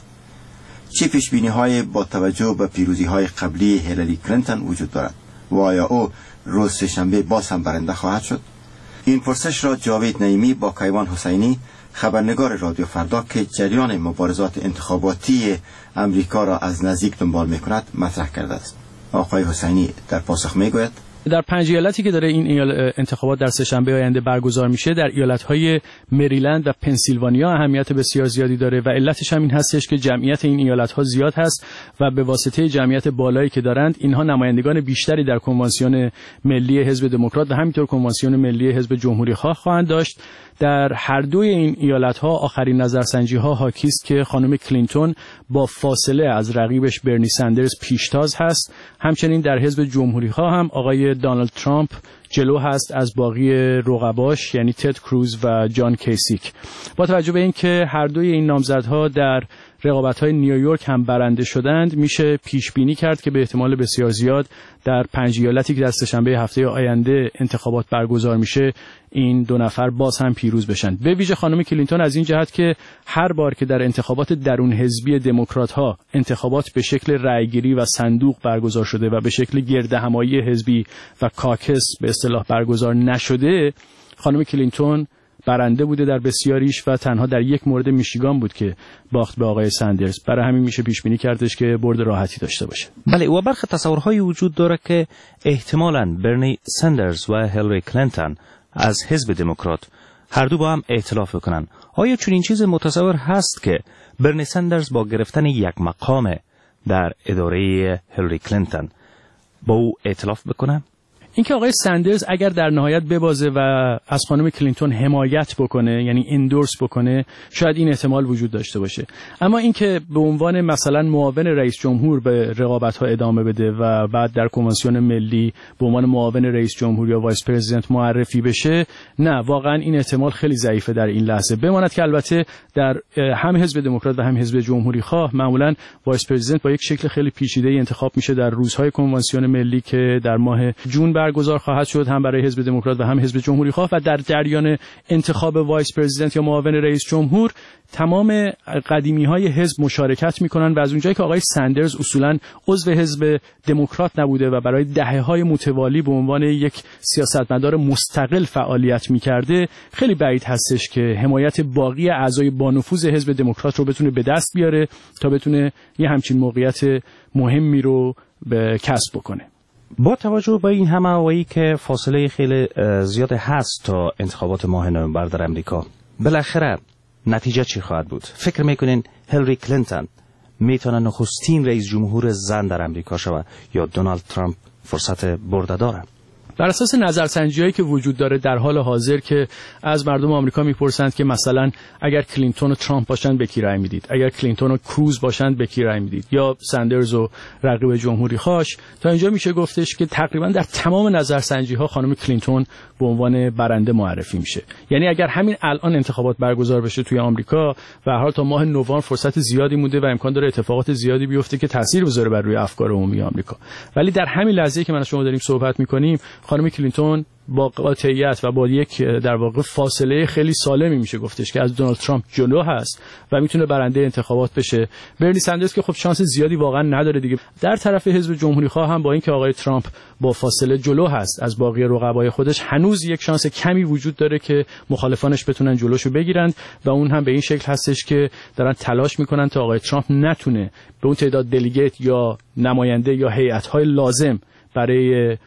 چه پیش‌بینی‌های با توجه به پیروزی‌های قبلی هیلاری کلینتون وجود دارد و آیا او روز سه شنبه باز هم برنده خواهد شد؟ این پرسش را جاوید نعیمی با کیوان حسینی، خبرنگار رادیو فردا که جریان مبارزات انتخاباتی امریکا را از نزدیک دنبال می‌کند مطرح کرده است. آقای حسینی در پاسخ می‌گوید: در پنج ایالتی که داره این انتخابات در سه‌شنبه آینده برگزار میشه، در ایالت‌های مریلند و پنسیلوانیا اهمیت بسیار زیادی داره و علتش هم این هستش که جمعیت این ایالت‌ها زیاد هست و به واسطه جمعیت بالایی که دارند اینها نمایندگان بیشتری در کنوانسیون ملی حزب دموکرات و همینطور کنوانسیون ملی حزب جمهوری‌خواه خواهند داشت. در هر دوی این ایالت‌ها آخرین نظرسنجی‌ها حاکی است که خانم کلینتون با فاصله از رقیبش برنی سندرز پیشتاز هست. همچنین در حزب جمهوری‌خواه هم آقای دونالد ترامپ جلو هست از باقی رقباش، یعنی تد کروز و جان کیسیک. با توجه به اینکه هر دوی این نامزدها در رقابت‌های نیویورک هم برنده شدند، میشه پیش بینی کرد که به احتمال بسیار زیاد در پنج ایالتی که در سه‌شنبه هفته آینده انتخابات برگزار میشه این دو نفر باز هم پیروز بشن. به ویژه خانم کلینتون از این جهت که هر بار که در انتخابات درون حزبی دموکرات‌ها انتخابات به شکل رأیگیری و صندوق برگزار شده و به شکل گردهمایی حزبی و کاکس به اصطلاح برگزار نشده، خانم کلینتون برنده بوده در بسیاریش و تنها در یک مورد میشیگان بود که باخت به آقای سندرز. برای همین میشه پیش بینی کردش که برد راحتی داشته باشه. بله، و برخی تصورهای وجود داره که احتمالاً برنی سندرز و هیلاری کلینتون از حزب دموکرات هر دو با هم ائتلاف بکنن. آیا چون این چیز متصور هست که برنی سندرز با گرفتن یک مقام در اداره هیلاری کلینتون با او ائتلاف بکنه؟ اینکه آقای سندرز اگر در نهایت ببازه و از خانم کلینتون حمایت بکنه، یعنی اندورس بکنه، شاید این احتمال وجود داشته باشه. اما اینکه به عنوان مثلا معاون رئیس جمهور به رقابت‌ها ادامه بده و بعد در کنوانسیون ملی به عنوان معاون رئیس جمهور یا وایس پرزیدنت معرفی بشه، نه، واقعا این احتمال خیلی ضعیفه در این لحظه. بماند که البته در هم حزب دموکرات و هم حزب جمهوری خواه معمولا وایس پرزیدنت با یک شکل خیلی پیچیده‌ای انتخاب میشه در روزهای کنوانسیون ملی که در ماه جون برگزار خواهد شد، هم برای حزب دموکرات و هم حزب جمهوری خواه. و در جریان انتخاب وایس پرزیدنت یا معاون رئیس جمهور تمام قدیمی‌های حزب مشارکت می‌کنن و از اونجایی که آقای سندرز اصولاً عضو حزب دموکرات نبوده و برای دهه‌های متوالی به عنوان یک سیاستمدار مستقل فعالیت می‌کرده، خیلی بعید هستش که حمایت باقی اعضای بانفوذ حزب دموکرات رو بتونه به دست بیاره تا بتونه یه همچین موقعیت مهمی رو به کسب بکنه. با توجه به این همه هوایی که فاصله خیلی زیاد هست تا انتخابات ماه نوامبر در امریکا، بالاخره نتیجه چی خواهد بود؟ فکر میکنین هیلاری کلینتون میتونه نخستین رئیس جمهور زن در امریکا شود یا دونالد ترامپ فرصت برده داره؟ بر اساس نظرسنجی‌هایی که وجود داره در حال حاضر که از مردم آمریکا میپرسند که مثلا اگر کلینتون و ترامپ باشن به کی رأی میدید، اگر کلینتون و کروز باشن به کی رأی میدید، یا سندرز و رقیب جمهوری خواهش، تا اینجا میشه گفتش که تقریبا در تمام نظرسنجی‌ها خانم کلینتون به عنوان برنده معرفی میشه. یعنی اگر همین الان انتخابات برگزار بشه توی آمریکا و هر حال تا ماه نوامبر فرصت زیادی مونده و امکان داره اتفاقات زیادی بیفته که تاثیر بذاره بر روی افکار عمومی آمریکا، ولی در همین لحظه که من شما داریم صحبت می‌کنیم خانم کلینتون با قاطعیت و با یک در واقع فاصله خیلی سالمی میشه گفتش که از دونالد ترامپ جلو هست و میتونه برنده انتخابات بشه. برنی سندرز که خب شانس زیادی واقعا نداره دیگه. در طرف حزب جمهوری خواه هم با اینکه آقای ترامپ با فاصله جلو هست از باقی رقبای خودش، هنوز یک شانس کمی وجود داره که مخالفانش بتونن جلوشو بگیرن و اون هم به این شکل هستش که دارن تلاش میکنن تا آقای ترامپ نتونه به اون تعداد دلیگیت یا نماینده یا هیئت‌های لازم برای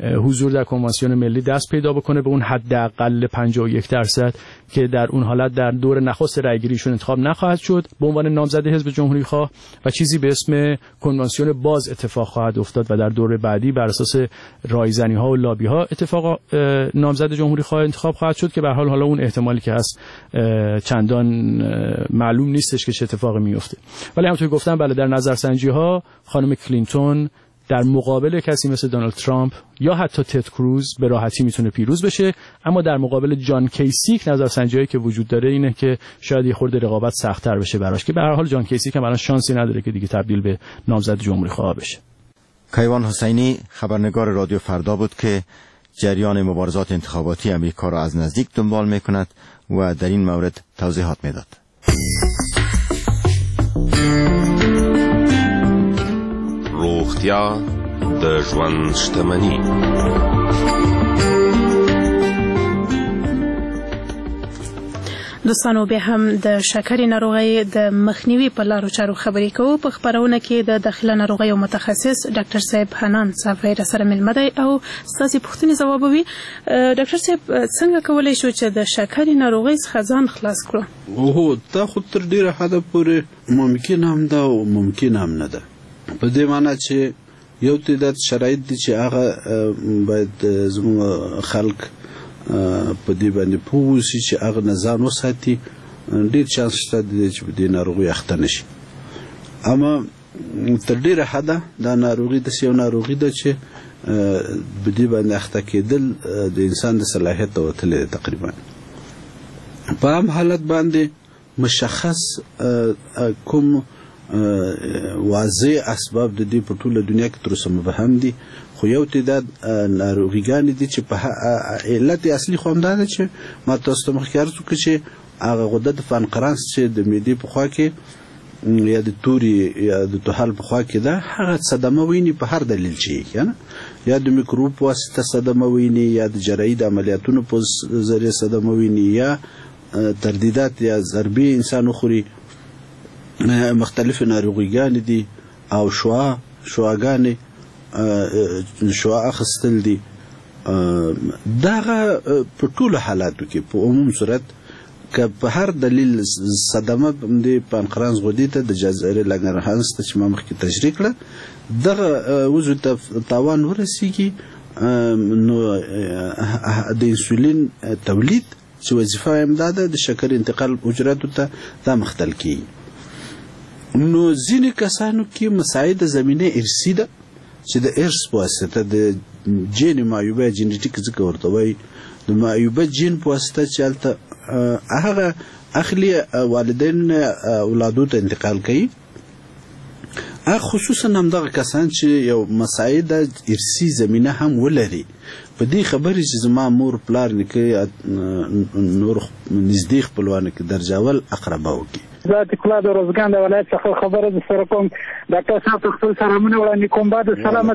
حضور در کنوانسیون ملی دست پیدا بکنه به اون حداقل پنجاه و یک درصد که در اون حالت در دور نخست رأیگیریشون انتخاب نخواهد شد به عنوان نامزد حزب جمهوری خواه و چیزی به اسم کنوانسیون باز اتفاق خواهد افتاد و در دور بعدی بر اساس رایزنی ها و لابی ها اتفاق نامزد جمهوری خواه انتخاب خواهد شد که به هر حال حالا اون احتمالی که هست چندان معلوم نیستش که چه اتفاقی میفته. ولی همونطور که گفتم بله در نظرسنجی ها خانم کلینتون در مقابل کسی مثل دونالد ترامپ یا حتی تد کروز به راحتی میتونه پیروز بشه، اما در مقابل جان کیسیک نظرسنجی‌هایی که وجود داره اینه که شاید یه خورده رقابت سخت‌تر بشه براش که به هر حال جان کیسیک هم الان شانسی نداره که دیگه تبدیل به نامزد جمهوری خواه بشه. کیوان حسینی خبرنگار رادیو فردا بود که جریان مبارزات انتخاباتی امریکا را از نزدیک دنبال می‌کند و در این مورد توضیحات میداد. روغتیا د ژوند شتمني. دوستانو بیا هم د شکرې ناروغۍ د مخنیوي په لارو چارو خبرې کوو. په خبرونه کې د داخله ناروغیو متخصص ډاکټر صاحب حنان صافی را سره ملمه دی او ستاسې پوښتنې ځوابوي. ډاکټر صاحب څنګه کولی شو چې د شکرې ناروغۍ څخه ځان خلاص کړو؟ هو دا خو تر ډېره حده پورې ممکن هم ده او ممکن هم نه ده، په دې معنی چې یو تعداد شرایط دي چې هغه باید زموږ خلک په دې باندې پوه اوسي چې هغه نه ځان وساتي. ډېر چانس شته دی چې په دې ناروغۍ اخته نه شي، اما تر ډېره حده دا ناروغي داسې یو ناروغي ده چې په دې باندې اخته کېدل د انسان د صلاحیت ته وتلی دی. تقریبا په عام حالت باندې مشخص کوم واضح اسباب د دې په ټوله دنیا کې تر اوسه مبهم دي، خو یو تعداد ناروغیګانې دي چې په علت اصلي خو همدا ده چې ما تاسو ته مخکې عرض وکړه چې هغه غده د پانکرانس چې د معدې په خوا کې یا د توري یا د توحال په خوا کې ده، هغه صدمه ویني په هر دلیل چې کنه یا د میکروب په واسطه صدمه ویني یا د جراحي د عملیاتونو په ذریعه صدمه ویني یا تردیدات یا ضربې انسان وخوري. مختلف ناروغیګانې دي او شوا شواګانې شوا اخستل دي. دغه په ټولو حالاتو کې په عموم صورت که په هر دلیل صدمه د پانکرانس غدې ته د جزیره لنګرهانس ته چې ما مخکې تشریح کړه دغه وضو ته تاوان ورسیږي، نو د انسولین تولید چې وظیفه هم ده د شکر انتقال حجراتو ته دا مختل کیږي. نو ځینې کسانو کې مساعده زمینه ارثي ده چې د ارث په واسطه د جین معیوبه جینیټیک ځکه ورته وایي د معیوبه جین په واسطه چې هلته هغه اخلي والدین اولادو ته انتقال کوي. هغه خصوصا همدغه کسان چې یو مساعده ارثي زمینه هم ولري. په دې خبرې چې زما مور پلار نیکه نور نږدې خپلوانو کې درجاول اقربا وکړي. زه د کلا د روزګان د ولایت څخه خبره د سره کوم. ډاکټر صاحب خپل سلامونه وړاندې کوم. بعد سلامت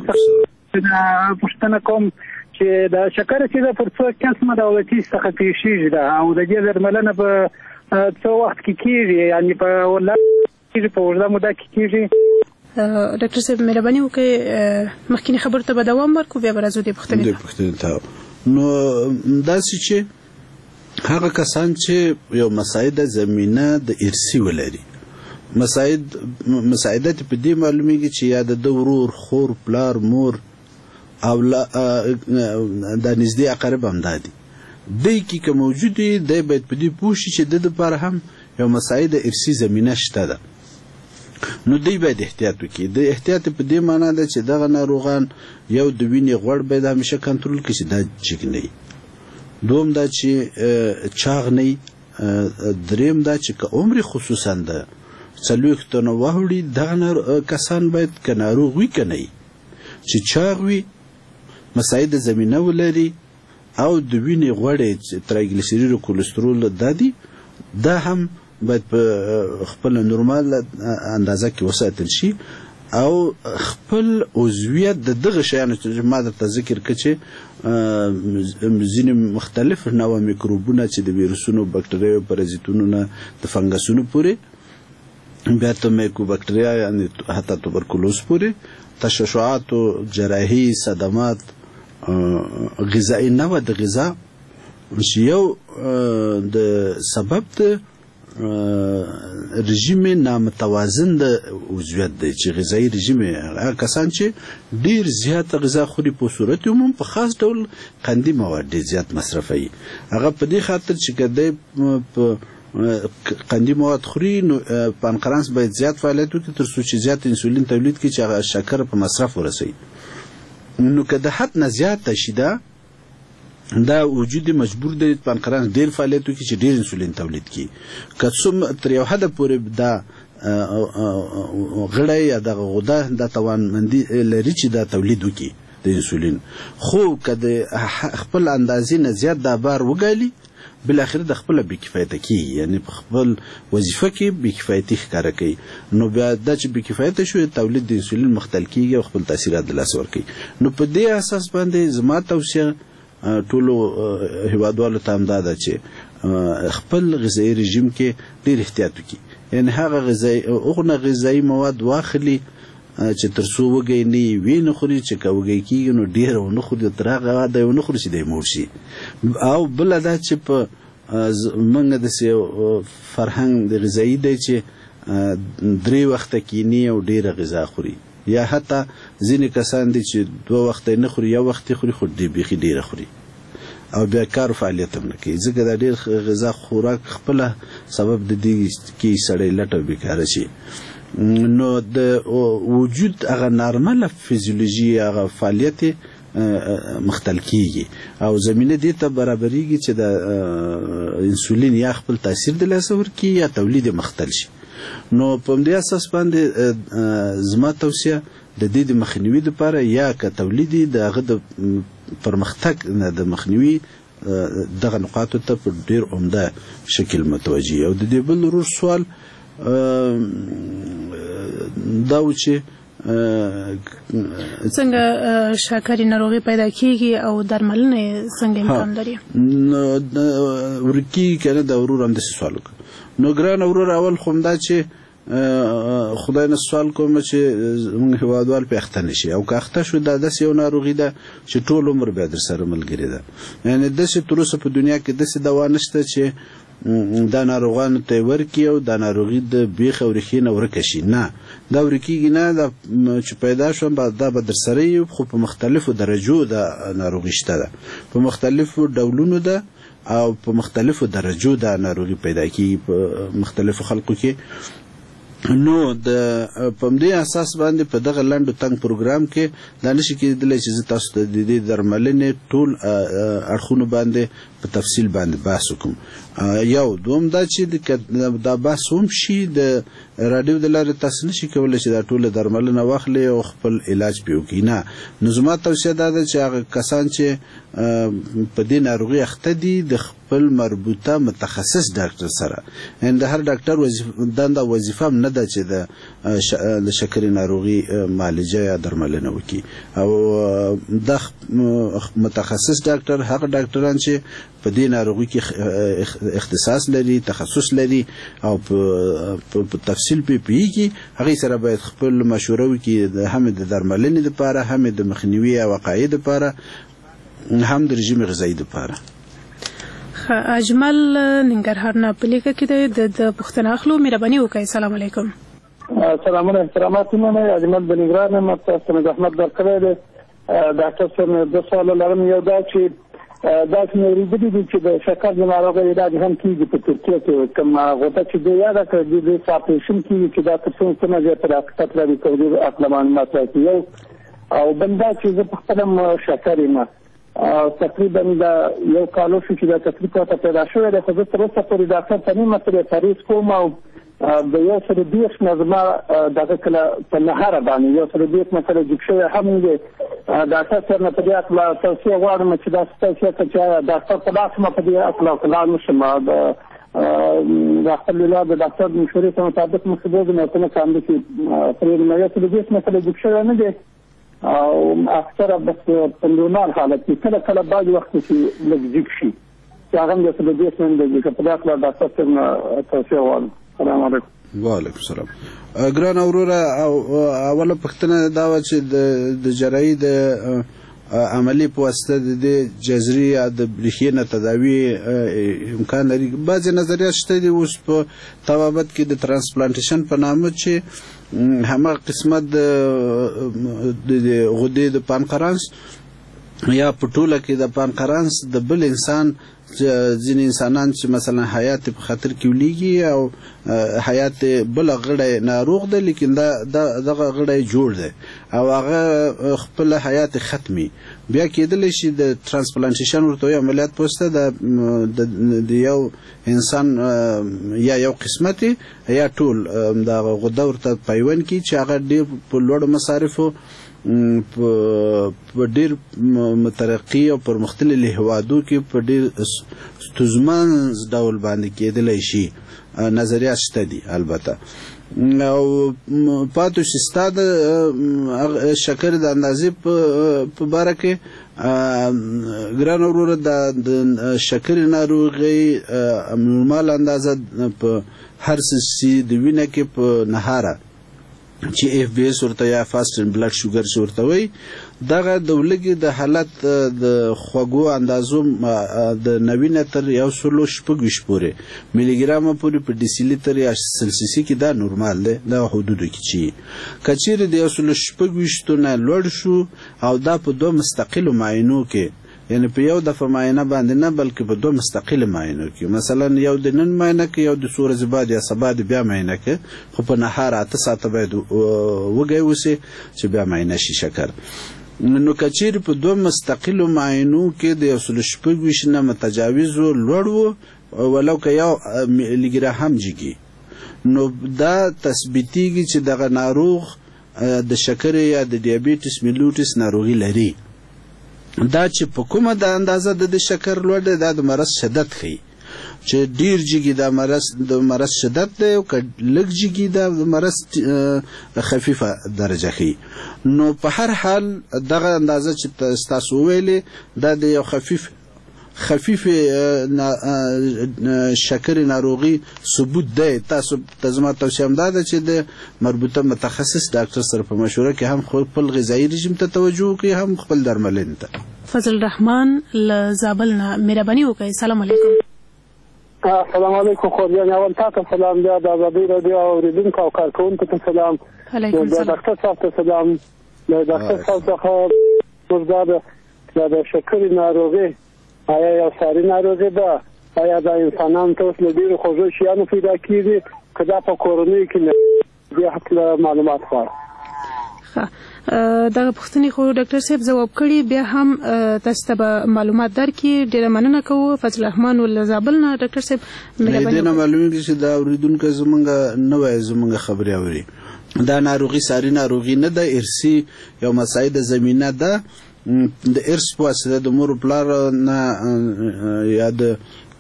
پوښتنه کوم چې د شکر چې پر څو قسمه دولتي څخه پیښیږي او د دې درملنه په څو وخت کې کیږي، یعنی په ولایت په ورځ موده کې کیږي. ډاکټر صاحب مهرباني وکړئ مخکینی خبرو ته به دوام ورکړو بیا به راځو دې پوښتنې ته. نو داسې چې هغه کسان چې یو مساعده زمینه د ارثي ولري، مساعد مساعدت په دې معلومیږي چې یا د ورور خور پلار مور او د نږدې اقرب هم دادي دی کې که موجود دی دی باید په دې پوه شي چې د لپاره هم یو مساعده ارثي زمینه شته ده. نو دی باید احتیاط وکړي. د احتیاط په دې معنا ده چې دغه ناروغان یو د وینې غوړ باید همیشه کنټرول کړي چې دا جګ نه وي، دوم دا چې چاغ نه وي، دریم دا چې که عمر خصوصا ده څلوېښت نه واوړي دغه کسان باید که ناروغ وي که نه وي، چې چاغ وي مساعده زمینه ولري او د وینې غوړې ترایګلیسیرید او کولسترول دا دي، دا هم باید په خپل نورمال اندازه کې وساتل شي او خپل عضویت د دغه شیانو چې ما درته ذکر کړ چې ځینې مختلف نوع میکروبونه چې د ویروسونو بکټریاو پرازیتونو نه د فنګسونو پورې بیا ته میکوبکټریا یعنی حتی توبرکلوز پورې تشعشعات و جراحي صدمات غذایی نه و د غذا چې یو د سبب د رژیم نامتوازن د عضویت دی چې غذایی رژیم هغه کسان چې ډیر زیات غذا خوري په صورت عموم په خاص ډول قندي مواد زیات مصرفوي هغه په دې خاطر چې کده په قندي مواد خوري نو پانکرانس باید زیات فعالیت وکړي تر څو چې زیات انسولین تولید کړي چې هغه شکر په مصرف ورسوي نو که د حد نه زیات شي دا دا وجود مجبور دی پانکرانس ډیر فعالیت وکړي چې ډیر انسولین تولید کړي که څوم تر یو حد پورې دا غړی یا د غوده د توانمندي لري چې دا تولید وکړي د انسولین خو که د خپل اندازې نه زیات دا بار وګالي بل اخر د خپل بکفایته کی یعنی په خپل وظیفه کې بکفایتي ښکارا کوي نو بیا د چې بکفایته شو تولید د انسولین مختل کیږي او خپل تاثیرات د لاس ور کوي نو په دې اساس باندې زما توصیه ټولو هیوادوالو ته همدا ده چې خپل غذایی رژیم کې ډیر احتیاط وکړي یعنی هغه غذایی اوغه غذایی مواد واخلي چې تر څو وګي نه وینې خوري چې کوګي کیږي نو ډیر ونه خوري تر هغه د ونه خوري چې د مور شي او بل دا چې په منګه د فرهنګ د غذایی دی چې درې وخت کینی او ډیر غذا خوري یا حتی ځینې کسان دي چې دوه وخت نه خوري یا وخت خوري خو دې بيخي ډیر خوري او بیا کار فعالیت هم نه کوي ځکه دا ډیر غذا خوراک خپل سبب د دې کې سړی لټه بیکاره شي نو د وجود هغه نارمل فیزیولوژي هغه فعالیت مختل کیږي او زمينه دي ته برابرېږي چې د انسولین یا خپل تاثیر د لاس ورکی یا تولید مختل شي نو په دې اساس باندې زما توصیه د دې د مخنیوي لپاره یا ک تولید دغه د پرمختګ نه د مخنیوي دغه نقاط ته په ډیر عمده شکل متوجي او د دې بل ورو سوال دا و چې څنګه شکرې ناروغي پیدا کیږي او درملنه څنګه امکان لري نو ورکی کنه دا ورور هم د سوال نو ګران ورور اول خو دا چې خدای نه سوال کوم چې موږ هوادوال په اخته نشي او که اخته شو دا د یو ناروغي ده چې ټول عمر به در سره ملګری ده یعنی د څه تر اوسه په دنیا کې د څه دوا نشته چې دا ناروغان ته ورکی او دا ناروغي د بیخ او رخینه ورکشي نه دا ورکیږي نه دا چې پیدا شوم دا به در سره خو په مختلفو درجو د ناروغي شته ده په مختلفو ډولونو ده او په مختلفو درجو د ناروغي پیدا کیږي په مختلفو خلکو کې نو د پم دې اساس باندې په دغه لاندو تنګ پروګرام کې د نشي کېدلی چې تاسو ته د دې درملنې ټول اړخونه باندې په تفصیل باندې بحث وکم یو دوم دا چې دا بحث هم شي د رادیو د لارې تاسو نشي کولای چې دا ټول درملنه واخلي او خپل علاج پیو کړي نه نو زما توصیه دا ده چې هغه کسان چې په دې ناروغي اخته دي د خپل مربوطه متخصص ډاکټر سره ان د هر ډاکټر وظیفه دنده وظیفه نه ده چې د شکرې ناروغي معالجه یا درملنه وکړي او د متخصص ډاکټر هغه ډاکټران چې په دې ناروغي کې اختصاص لري تخصص لري او په تفصیل په پیږي هغه سره باید خپل مشوره وکړي هم د درملنې لپاره هم د مخنیوي او وقایع لپاره هم د رژیم غذایی لپاره اجمل ننګرهار نه پلیکه کې د پښتنه اخلو مهرباني وکړئ السلام علیکم السلام علیکم احتراماتونه اجمل بنګرهار نه متاسفانه زحمت درکړی دی ډاکټر صاحب د سوال لرم یو دا چې دا څنګه ریډي چې د شکر د ناروغۍ علاج هم کیږي په ترکیه کې کوم غوته چې دی یاد کړی د ساپریشن کیږي چې دا څه څه نه زیات راکټ لري کوي خپل معلومات راکوي او بندا چې په خپل شکر ما تقریبا دا یو کالو چې دا تقریبا ته پیدا شوې ده خو تر اوسه پورې دا څه په نیمه ترې تاریخ کوم او د یو سره دیش نظم دا کله په نهار باندې یو سره دیش مثلا جکشه هم دی دا څه نه په دې اطلاع توصیه غواړم چې دا څه چې دا څه په لاس ما په دې اطلاع کلا نشم دا خپل له د ډاکټر مشورې ته مطابق مخبوز نه کوم کار دي پرې نه یو سره دیش مثلا جکشه نه دی او اکثر بس په نورمال حالت کې کله کله بعض وخت کې لږ شي چې هغه د سره دیش نه دی چې په دې اطلاع ډاکټر توصیه غواړم السلام علیکم وعلیکم السلام ګران اورورا اوله پښتنه دا و چې د جراحي د عملی په واسطه د جذري یا د برېښې نه تداوي امکان لري. بعضې نظریات شته دي اوس په طبابت کې د ترانسپلانټیشن په نامه چې هماغه قسمت د غدې د پانقرانس یا په ټوله کې د پانقرانس د بل انسان ځینې انسانان چې مثلا حیات په خطر کې ولیږي او حیات بل غړی ناروغ دی لیکن دا دغه غړی جوړ دی او هغه خپل حیات ختمي بیا کېدلی شي د ترانسپلانټیشن ورته وایي عملیات په واسطه د یو انسان یا یو قسمت یا ټول دغه غده ورته پیوند کړي چې هغه ډېر په لوړو مصارفو په ډېر مترقي او پرمختللي هیوادو کې په ډېر ستونزمن ډول باندې کېدلی شي. نظریات شته دي البته او پاتو چې ستا د شکر د اندازې په باره کې ګران وروره د شکر ناروغۍ نورمال اندازه په هر څه د وینه کې په نهاره چې اف بی اس ورته یا فاسټ بلډ شوګر چې ورته وایي دغه د ولږې د حالت د خوږو اندازو د نوي نه تر یو سلو شپږ ویشت پورې ملي ګرامه پورې په ډیسي لیتر یا سلسیسي کې دا نورمال دی دغه حدودو کې چې که چیرې د یو سلو شپږ ویشتو نه لوړ شو او دا په دوه مستقلو معاینو کې یعنی په یو دفعه معاینه باندې نه بلکې په دوه مستقل معاینو کې مثلا یو د نن معاینه کې یو د څو ورځې بعد یا سبا د بیا معاینه کې خو په نهار اته ساعته باید وږی اوسي چې بیا معاینه شي شکر. نو که چیرې په دوه مستقلو معاینو کې د یو سلو شپږ ویشت نه متجاوز و لوړ و ولو که یو ملیګرام هم جګي نو دا تثبیتیږي چې دغه ناروغ د شکر یا د دیابیټس میلوټس ناروغي لري. دا چې په کومه د اندازه د شکر لوړ دی دا د مرض شدت ښیي چې ډیر جګي د مرض د مرض شدت دی او که لږ جګي د مرض خفیفه درجه ښیي. نو په هر حال دغه اندازه چې ستاسو ویلې دا د یو خفیف خفیف شکر ناروغي ثبوت دی. تاسو ته زما توصیه همدا ده چې د مربوطه متخصص ډاکټر سره په مشوره کې هم خپل غذایي رژیم ته توجه وکړي هم خپل درملنې ته. فضل الرحمن له زابل نه مهرباني وکړئ. سلام علیکم. السلام علیکم خو بیا اول تاسو سلام بیا د ازادي رادیو اوریدونکو او کارکونکو ته سلام. علیکم السلام. ډاکټر صاحب ته سلام. ډاکټر صاحب څخه مزداد د شکر ناروغي آیا یو ساري ناروغي ده آیا د انسانانو ته اوس له ډېرو خوږو شیانو پیدا کېږي که دا په کورنیو کې نه بیا هکله معلومات غواړم. ښه دغه پوښتنې خو ډاکټر صاحب ځواب کړي بیا هم تاسو ته به معلومات درکړي. ډېره مننه کوو. فضل الرحمن له زابل نه ډاکټر صاحب مهرباني نه معلومیږي چې دا اورېدونکی زمونږ نوی زمونږ خبرې اوري. دا ناروغي ساري ناروغي نه ده ارثي یو مساعده زمینه ده د ارث په واسطه د مور پلار نه یا د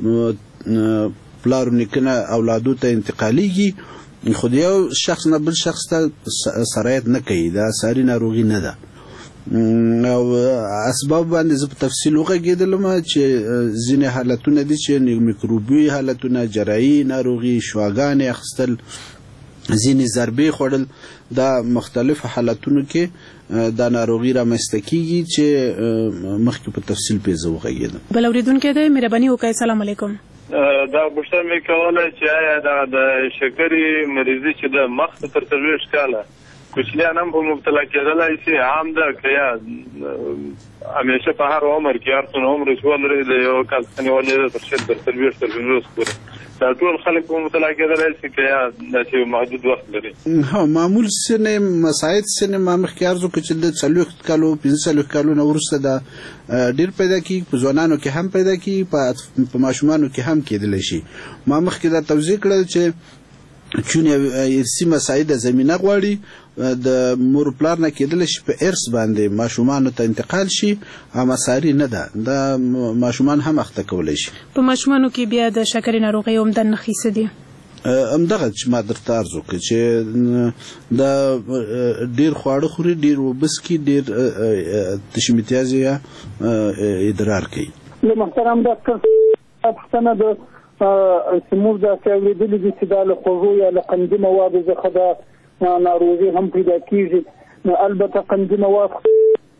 پلار نیکنه اولادو ته انتقالیږي خو یو شخص نه بل شخص ته سرایت نه کوي. دا ساري ناروغي نه ده او اسباب باندې زه په تفصیل وغږېدلم چې ځینې حالتونه دي چې میکروبي حالتونه جراحي ناروغي شواګانې اخیستل ځینې ضربې خوړل دا مختلف حالتونو کې دا ناروغي رامنځته کیږي چې مخکې په تفصیل پې زه وغږېدم. بل اورېدونکی دی مهرباني وکړئ. سلام علیکم. دا پوښتنه مې کوله چې آیا د شکرې مریضي چې د مخ تر څلوېښت کاله کوچنیان هم په مبتلا کېدلی شي عام ده که یا همیشه په هر عمر کې هر څومره عمر چې ولري د یو کال څخه نیولې ده تر شل تر څلوېښت تر پنځوس پورې دا ټول خلک په مبتلا کېدلی شي که یا داسې محدود وخت لري؟ ها معمول سن مساعد سن ما مخکې عرض وکړو چې د څلوېښت کالو پنځه څلوېښت کالو نه وروسته دا ډېر پیدا کېږي په ځوانانو کې هم پیدا کېږي په ماشومانو کې هم کېدلی شي. ما مخکې دا توضیح کړل چې چون ارثي مساعده زمینه غواړي د مور پلار نه کېدلی شي په ارث باندې ماشومانو ته انتقال شي اما ساري نه ده دا ماشومان هم اخته کولی شي. په ماشومانو کې بیا د شکرې ناروغۍ عمده نښې څه دي؟ همدغه چې ما درته عرض وکړې چې دا ډېر خواړه خوري ډېر اوبه څښي ډېر تشمیتیازې یا ادرار کوي. محترم ډاکټر پوښتنه ده چې موږ داسې اورېدلي دي چې دا له خوږو یا له قندي موادو څخه دا ناروغي هم پیدا کېږي. البته قندي مواد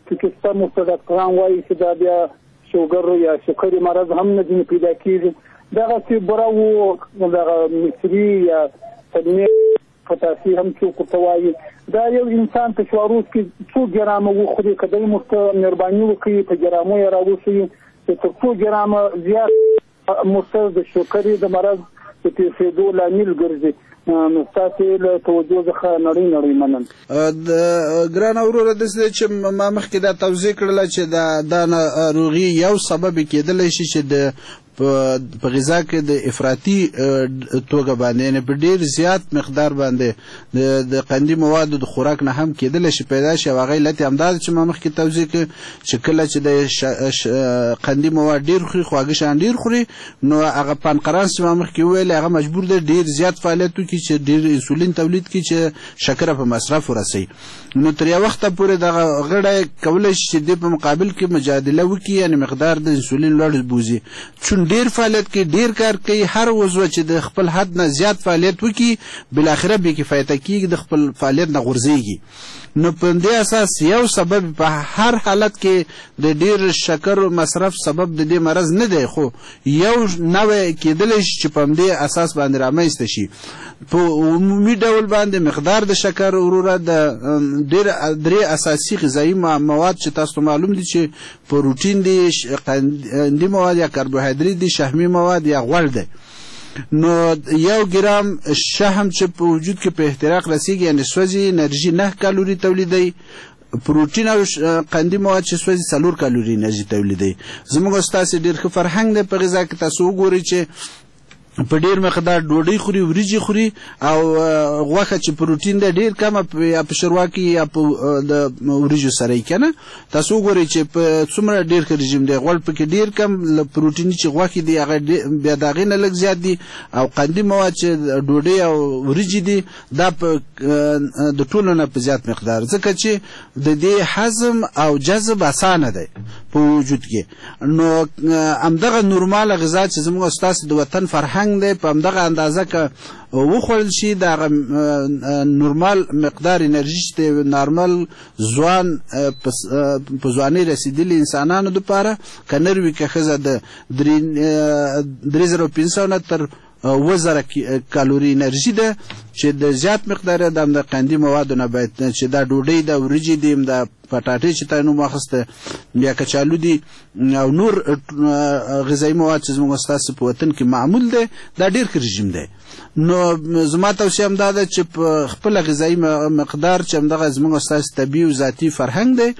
سپیکستا مو ډاکټران وایي چې دا بیا شوګر یا شکرې مرض هم نه ځینې پیدا کېږي دغسې بوره و دغه مصري یا صدمې پتاسي هم څوک ورته وایي دا یو انسان په شواروز کې څو ګرامه وخوري که دی موږ مهرباني وکړي په ګرامو یې راوښیي چې تر څو ګرامه زیات موږ د شکرې د مرض د پیښېدو لامل ګرځي نو ستاسې له توجه څخه نړۍ نړۍ منم د ګرانه وروره داسې چې ما مخکې دا توضیح کړله چې دا ناروغي یو سبب کېدلی شي چې د په غذا کې د افراطي توګه باندې یعنې په ډېر زیات مقدار باندې د قندي موادو د خوراک نه هم کېدلی شي پیدا شي او هغه علت یې همدا ده چې ما مخکې توضیح کړې چې کله چې د قندي مواد ډېر خوري خواږه شیان ډېر خوري نو هغه پانقراس چې ما مخکې وویل هغه مجبور دی ډېر زیات فعالیت وکړي چې ډېر انسولین تولید کړي چې شکره په مصرف ورسوي نو تر یو وخته پورې دغه غړی کولی شي چې دې په مقابل کې مجادله وکړي یعنې مقدار د انسولین لوړ بوزي چون ډیر فعالیت کوي ډیر کار کوي هر عضو چې د خپل حد نه زیات فعالیت وکړي بالاخره بې کفایته کېږي د خپل فعالیت نه غورځېږي نو په دې اساس یو سبب په هر حالت کې د ډیر شکر مصرف سبب د دې مرض نه دی خو یو نوی کېدلی شي چې په همدې اساس باندې رامنځته شي په عمومي ډول باندې مقدار د شکر وروره د ډیر درې اساسي غذایي مواد چې تاسو معلوم دي چې پروټین دي قندي مواد یا کاربوهایدریت دي شحمي مواد یا غوړ دی نو یو ګرام شحم چې په وجود کې په احتراق رسیږي یعنې سوځي انرژي نه کالوري تولیدوي پروټین او قندي مواد چې سوځي څلور کالوري انرژي تولیدوي زموږ ستاسې ډېر ښه فرهنګ دی په غذا کې تاسو وګورئ چې په ډیر مقدار ډوډۍ خوري وریجې خوري او غوښه چې پروټین ده ډیر کمه یا په شوروا کې یا په د وریجو سره یې که نه تاسو وګورئ چې په څومره ډیر ښه رژیم دی غوړ پکې ډیر کم پروټیني چې غوښې دي هغه بیا د هغې نه لږ زیات دي او قندي مواد چې ډوډۍ او وریجې دي دا په د ټولو نه په زیات مقدار ځکه چې د دې هضم او جذب اسانه دی په وجود کې نو همدغه نورماله غذا چې زموږ ستاسې د وطن فرهنګ دی په همدغه اندازه که وخوړل شي د هغه نورمال مقدار انرژي چې نارمل ځوان په ځوانۍ رسېدلي انسانانو دپاره که نر وي که ښځه د درې زره پنځه سوه نه تر اوه زره کالوري انرژي ده چې د زیات مقدار یې د قندي موادو نه باید چې دا ډوډۍ ده وریجې دي د پټاټې چې تا نوم واخیسته بیا کچالو دي او نور غذایي مواد چې زموږ ستاسې په وطن کې معمول دی دا ډېر ښه رژیم دی نو زما توصیه همدا ده چې په خپله غذایي مقدار چې همدغه زموږ ستاسې طبیعي او ذاتي فرهنګ دی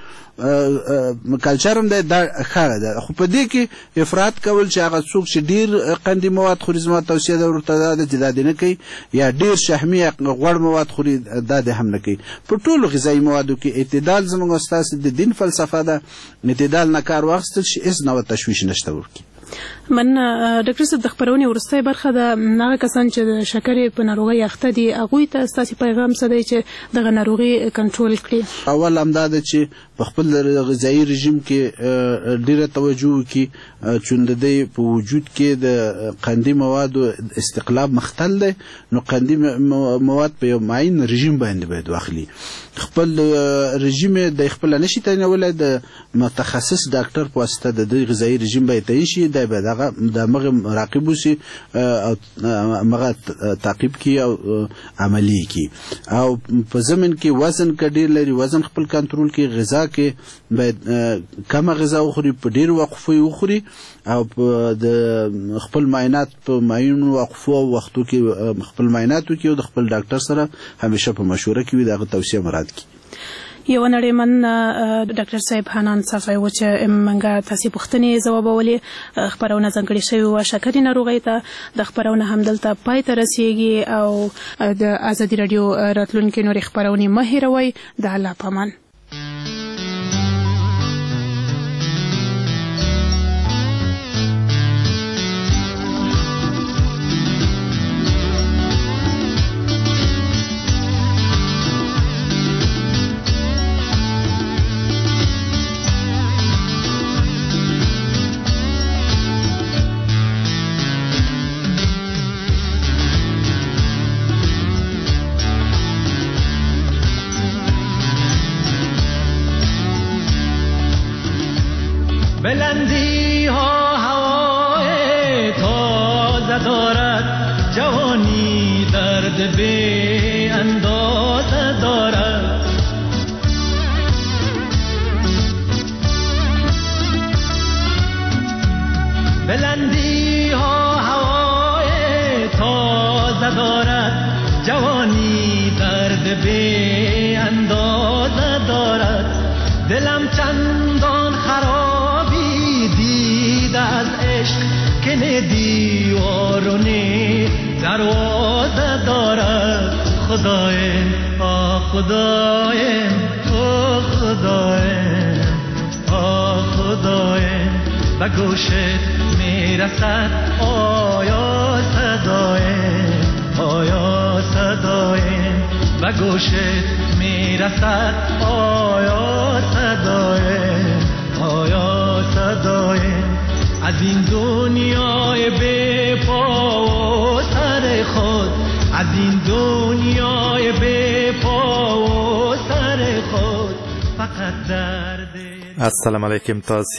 کلچر هم دی دا ښه ده خو په دې کې افراط کول چې هغه څوک چې ډېر قندي مواد خوري زما توصیه ده ورته دا ده چې دا دې نه کوي یا ډېر شحمي یا غوړ مواد خوري دا دې هم نه کوي په ټولو غذایي موادو کې اعتدال زموږ ستاسې د دین فلسفه ده اعتدال نه کار واخیستل شي هېڅ ډول تشویش نشته ورکې مننه ډاکټر صاحب د خپرونې وروستۍ برخه د هغه کسان چې د شکرې په ناروغۍ اخته دي هغوی ته ستاسې پیغام څه دی چې دغه ناروغي کنټرول کړي اول همدا ده چې په خپل غذایي رژیم کې ډېره توجه وکړي چون د دې په وجود کې د قندي موادو استقلاب مختل دی نو قندي مواد په یو معین رژیم باندې باید واخلي خپل رژیم د خپل نشي تعینولی د متخصص ډاکټر په واسطه د دې غذایي رژیم باید تعیین شي دی باید هغه د هغه مراقب وشي او هغه تعقیب کړي او عملي کړي او په ضمن کې وزن که ډېر لري وزن خپل کنټرول کړي غذا کې باید کمه غذا وخوري په ډېر وقفو یې وخوري او د خپل معاینات په معینو وقفو او وختو کې خپل معاینات وکړي او د خپل ډاکټر سره همیشه په مشوره کې وي د هغه توصیه مراعات کړي یو نړیمن ډاکټر صاحب حنان صافی و چې موږ تاسې پوښتنې ځوابولې خپرونه ځانګړې شوې وه شکرې ناروغۍ ته د خپرونه همدلته پای ته رسیږي او د ازادي راډیو راتلونکې نورې خپرونې مه هېروئ د الله په امان بلندی ها هوای تازه دارد، جوانی درد بی اندازه دارد. بلندی ها هوای تازه دارد، جوانی درد بی اندازه دارد. دلم چندان خرابی دیده از عشق که نه دیوار و نه دروازه دارد. خدایم آه خدایم آه خدایم آه خدایم به گوشت میرسد آیا صدایم آیا صدایم به گوشت میرسد آیا صدایم آیا صدایم. از این دنیای بی پا و سر خود، از این دنیای بی پا و سر خود فقط درد. السلام علیکم. تا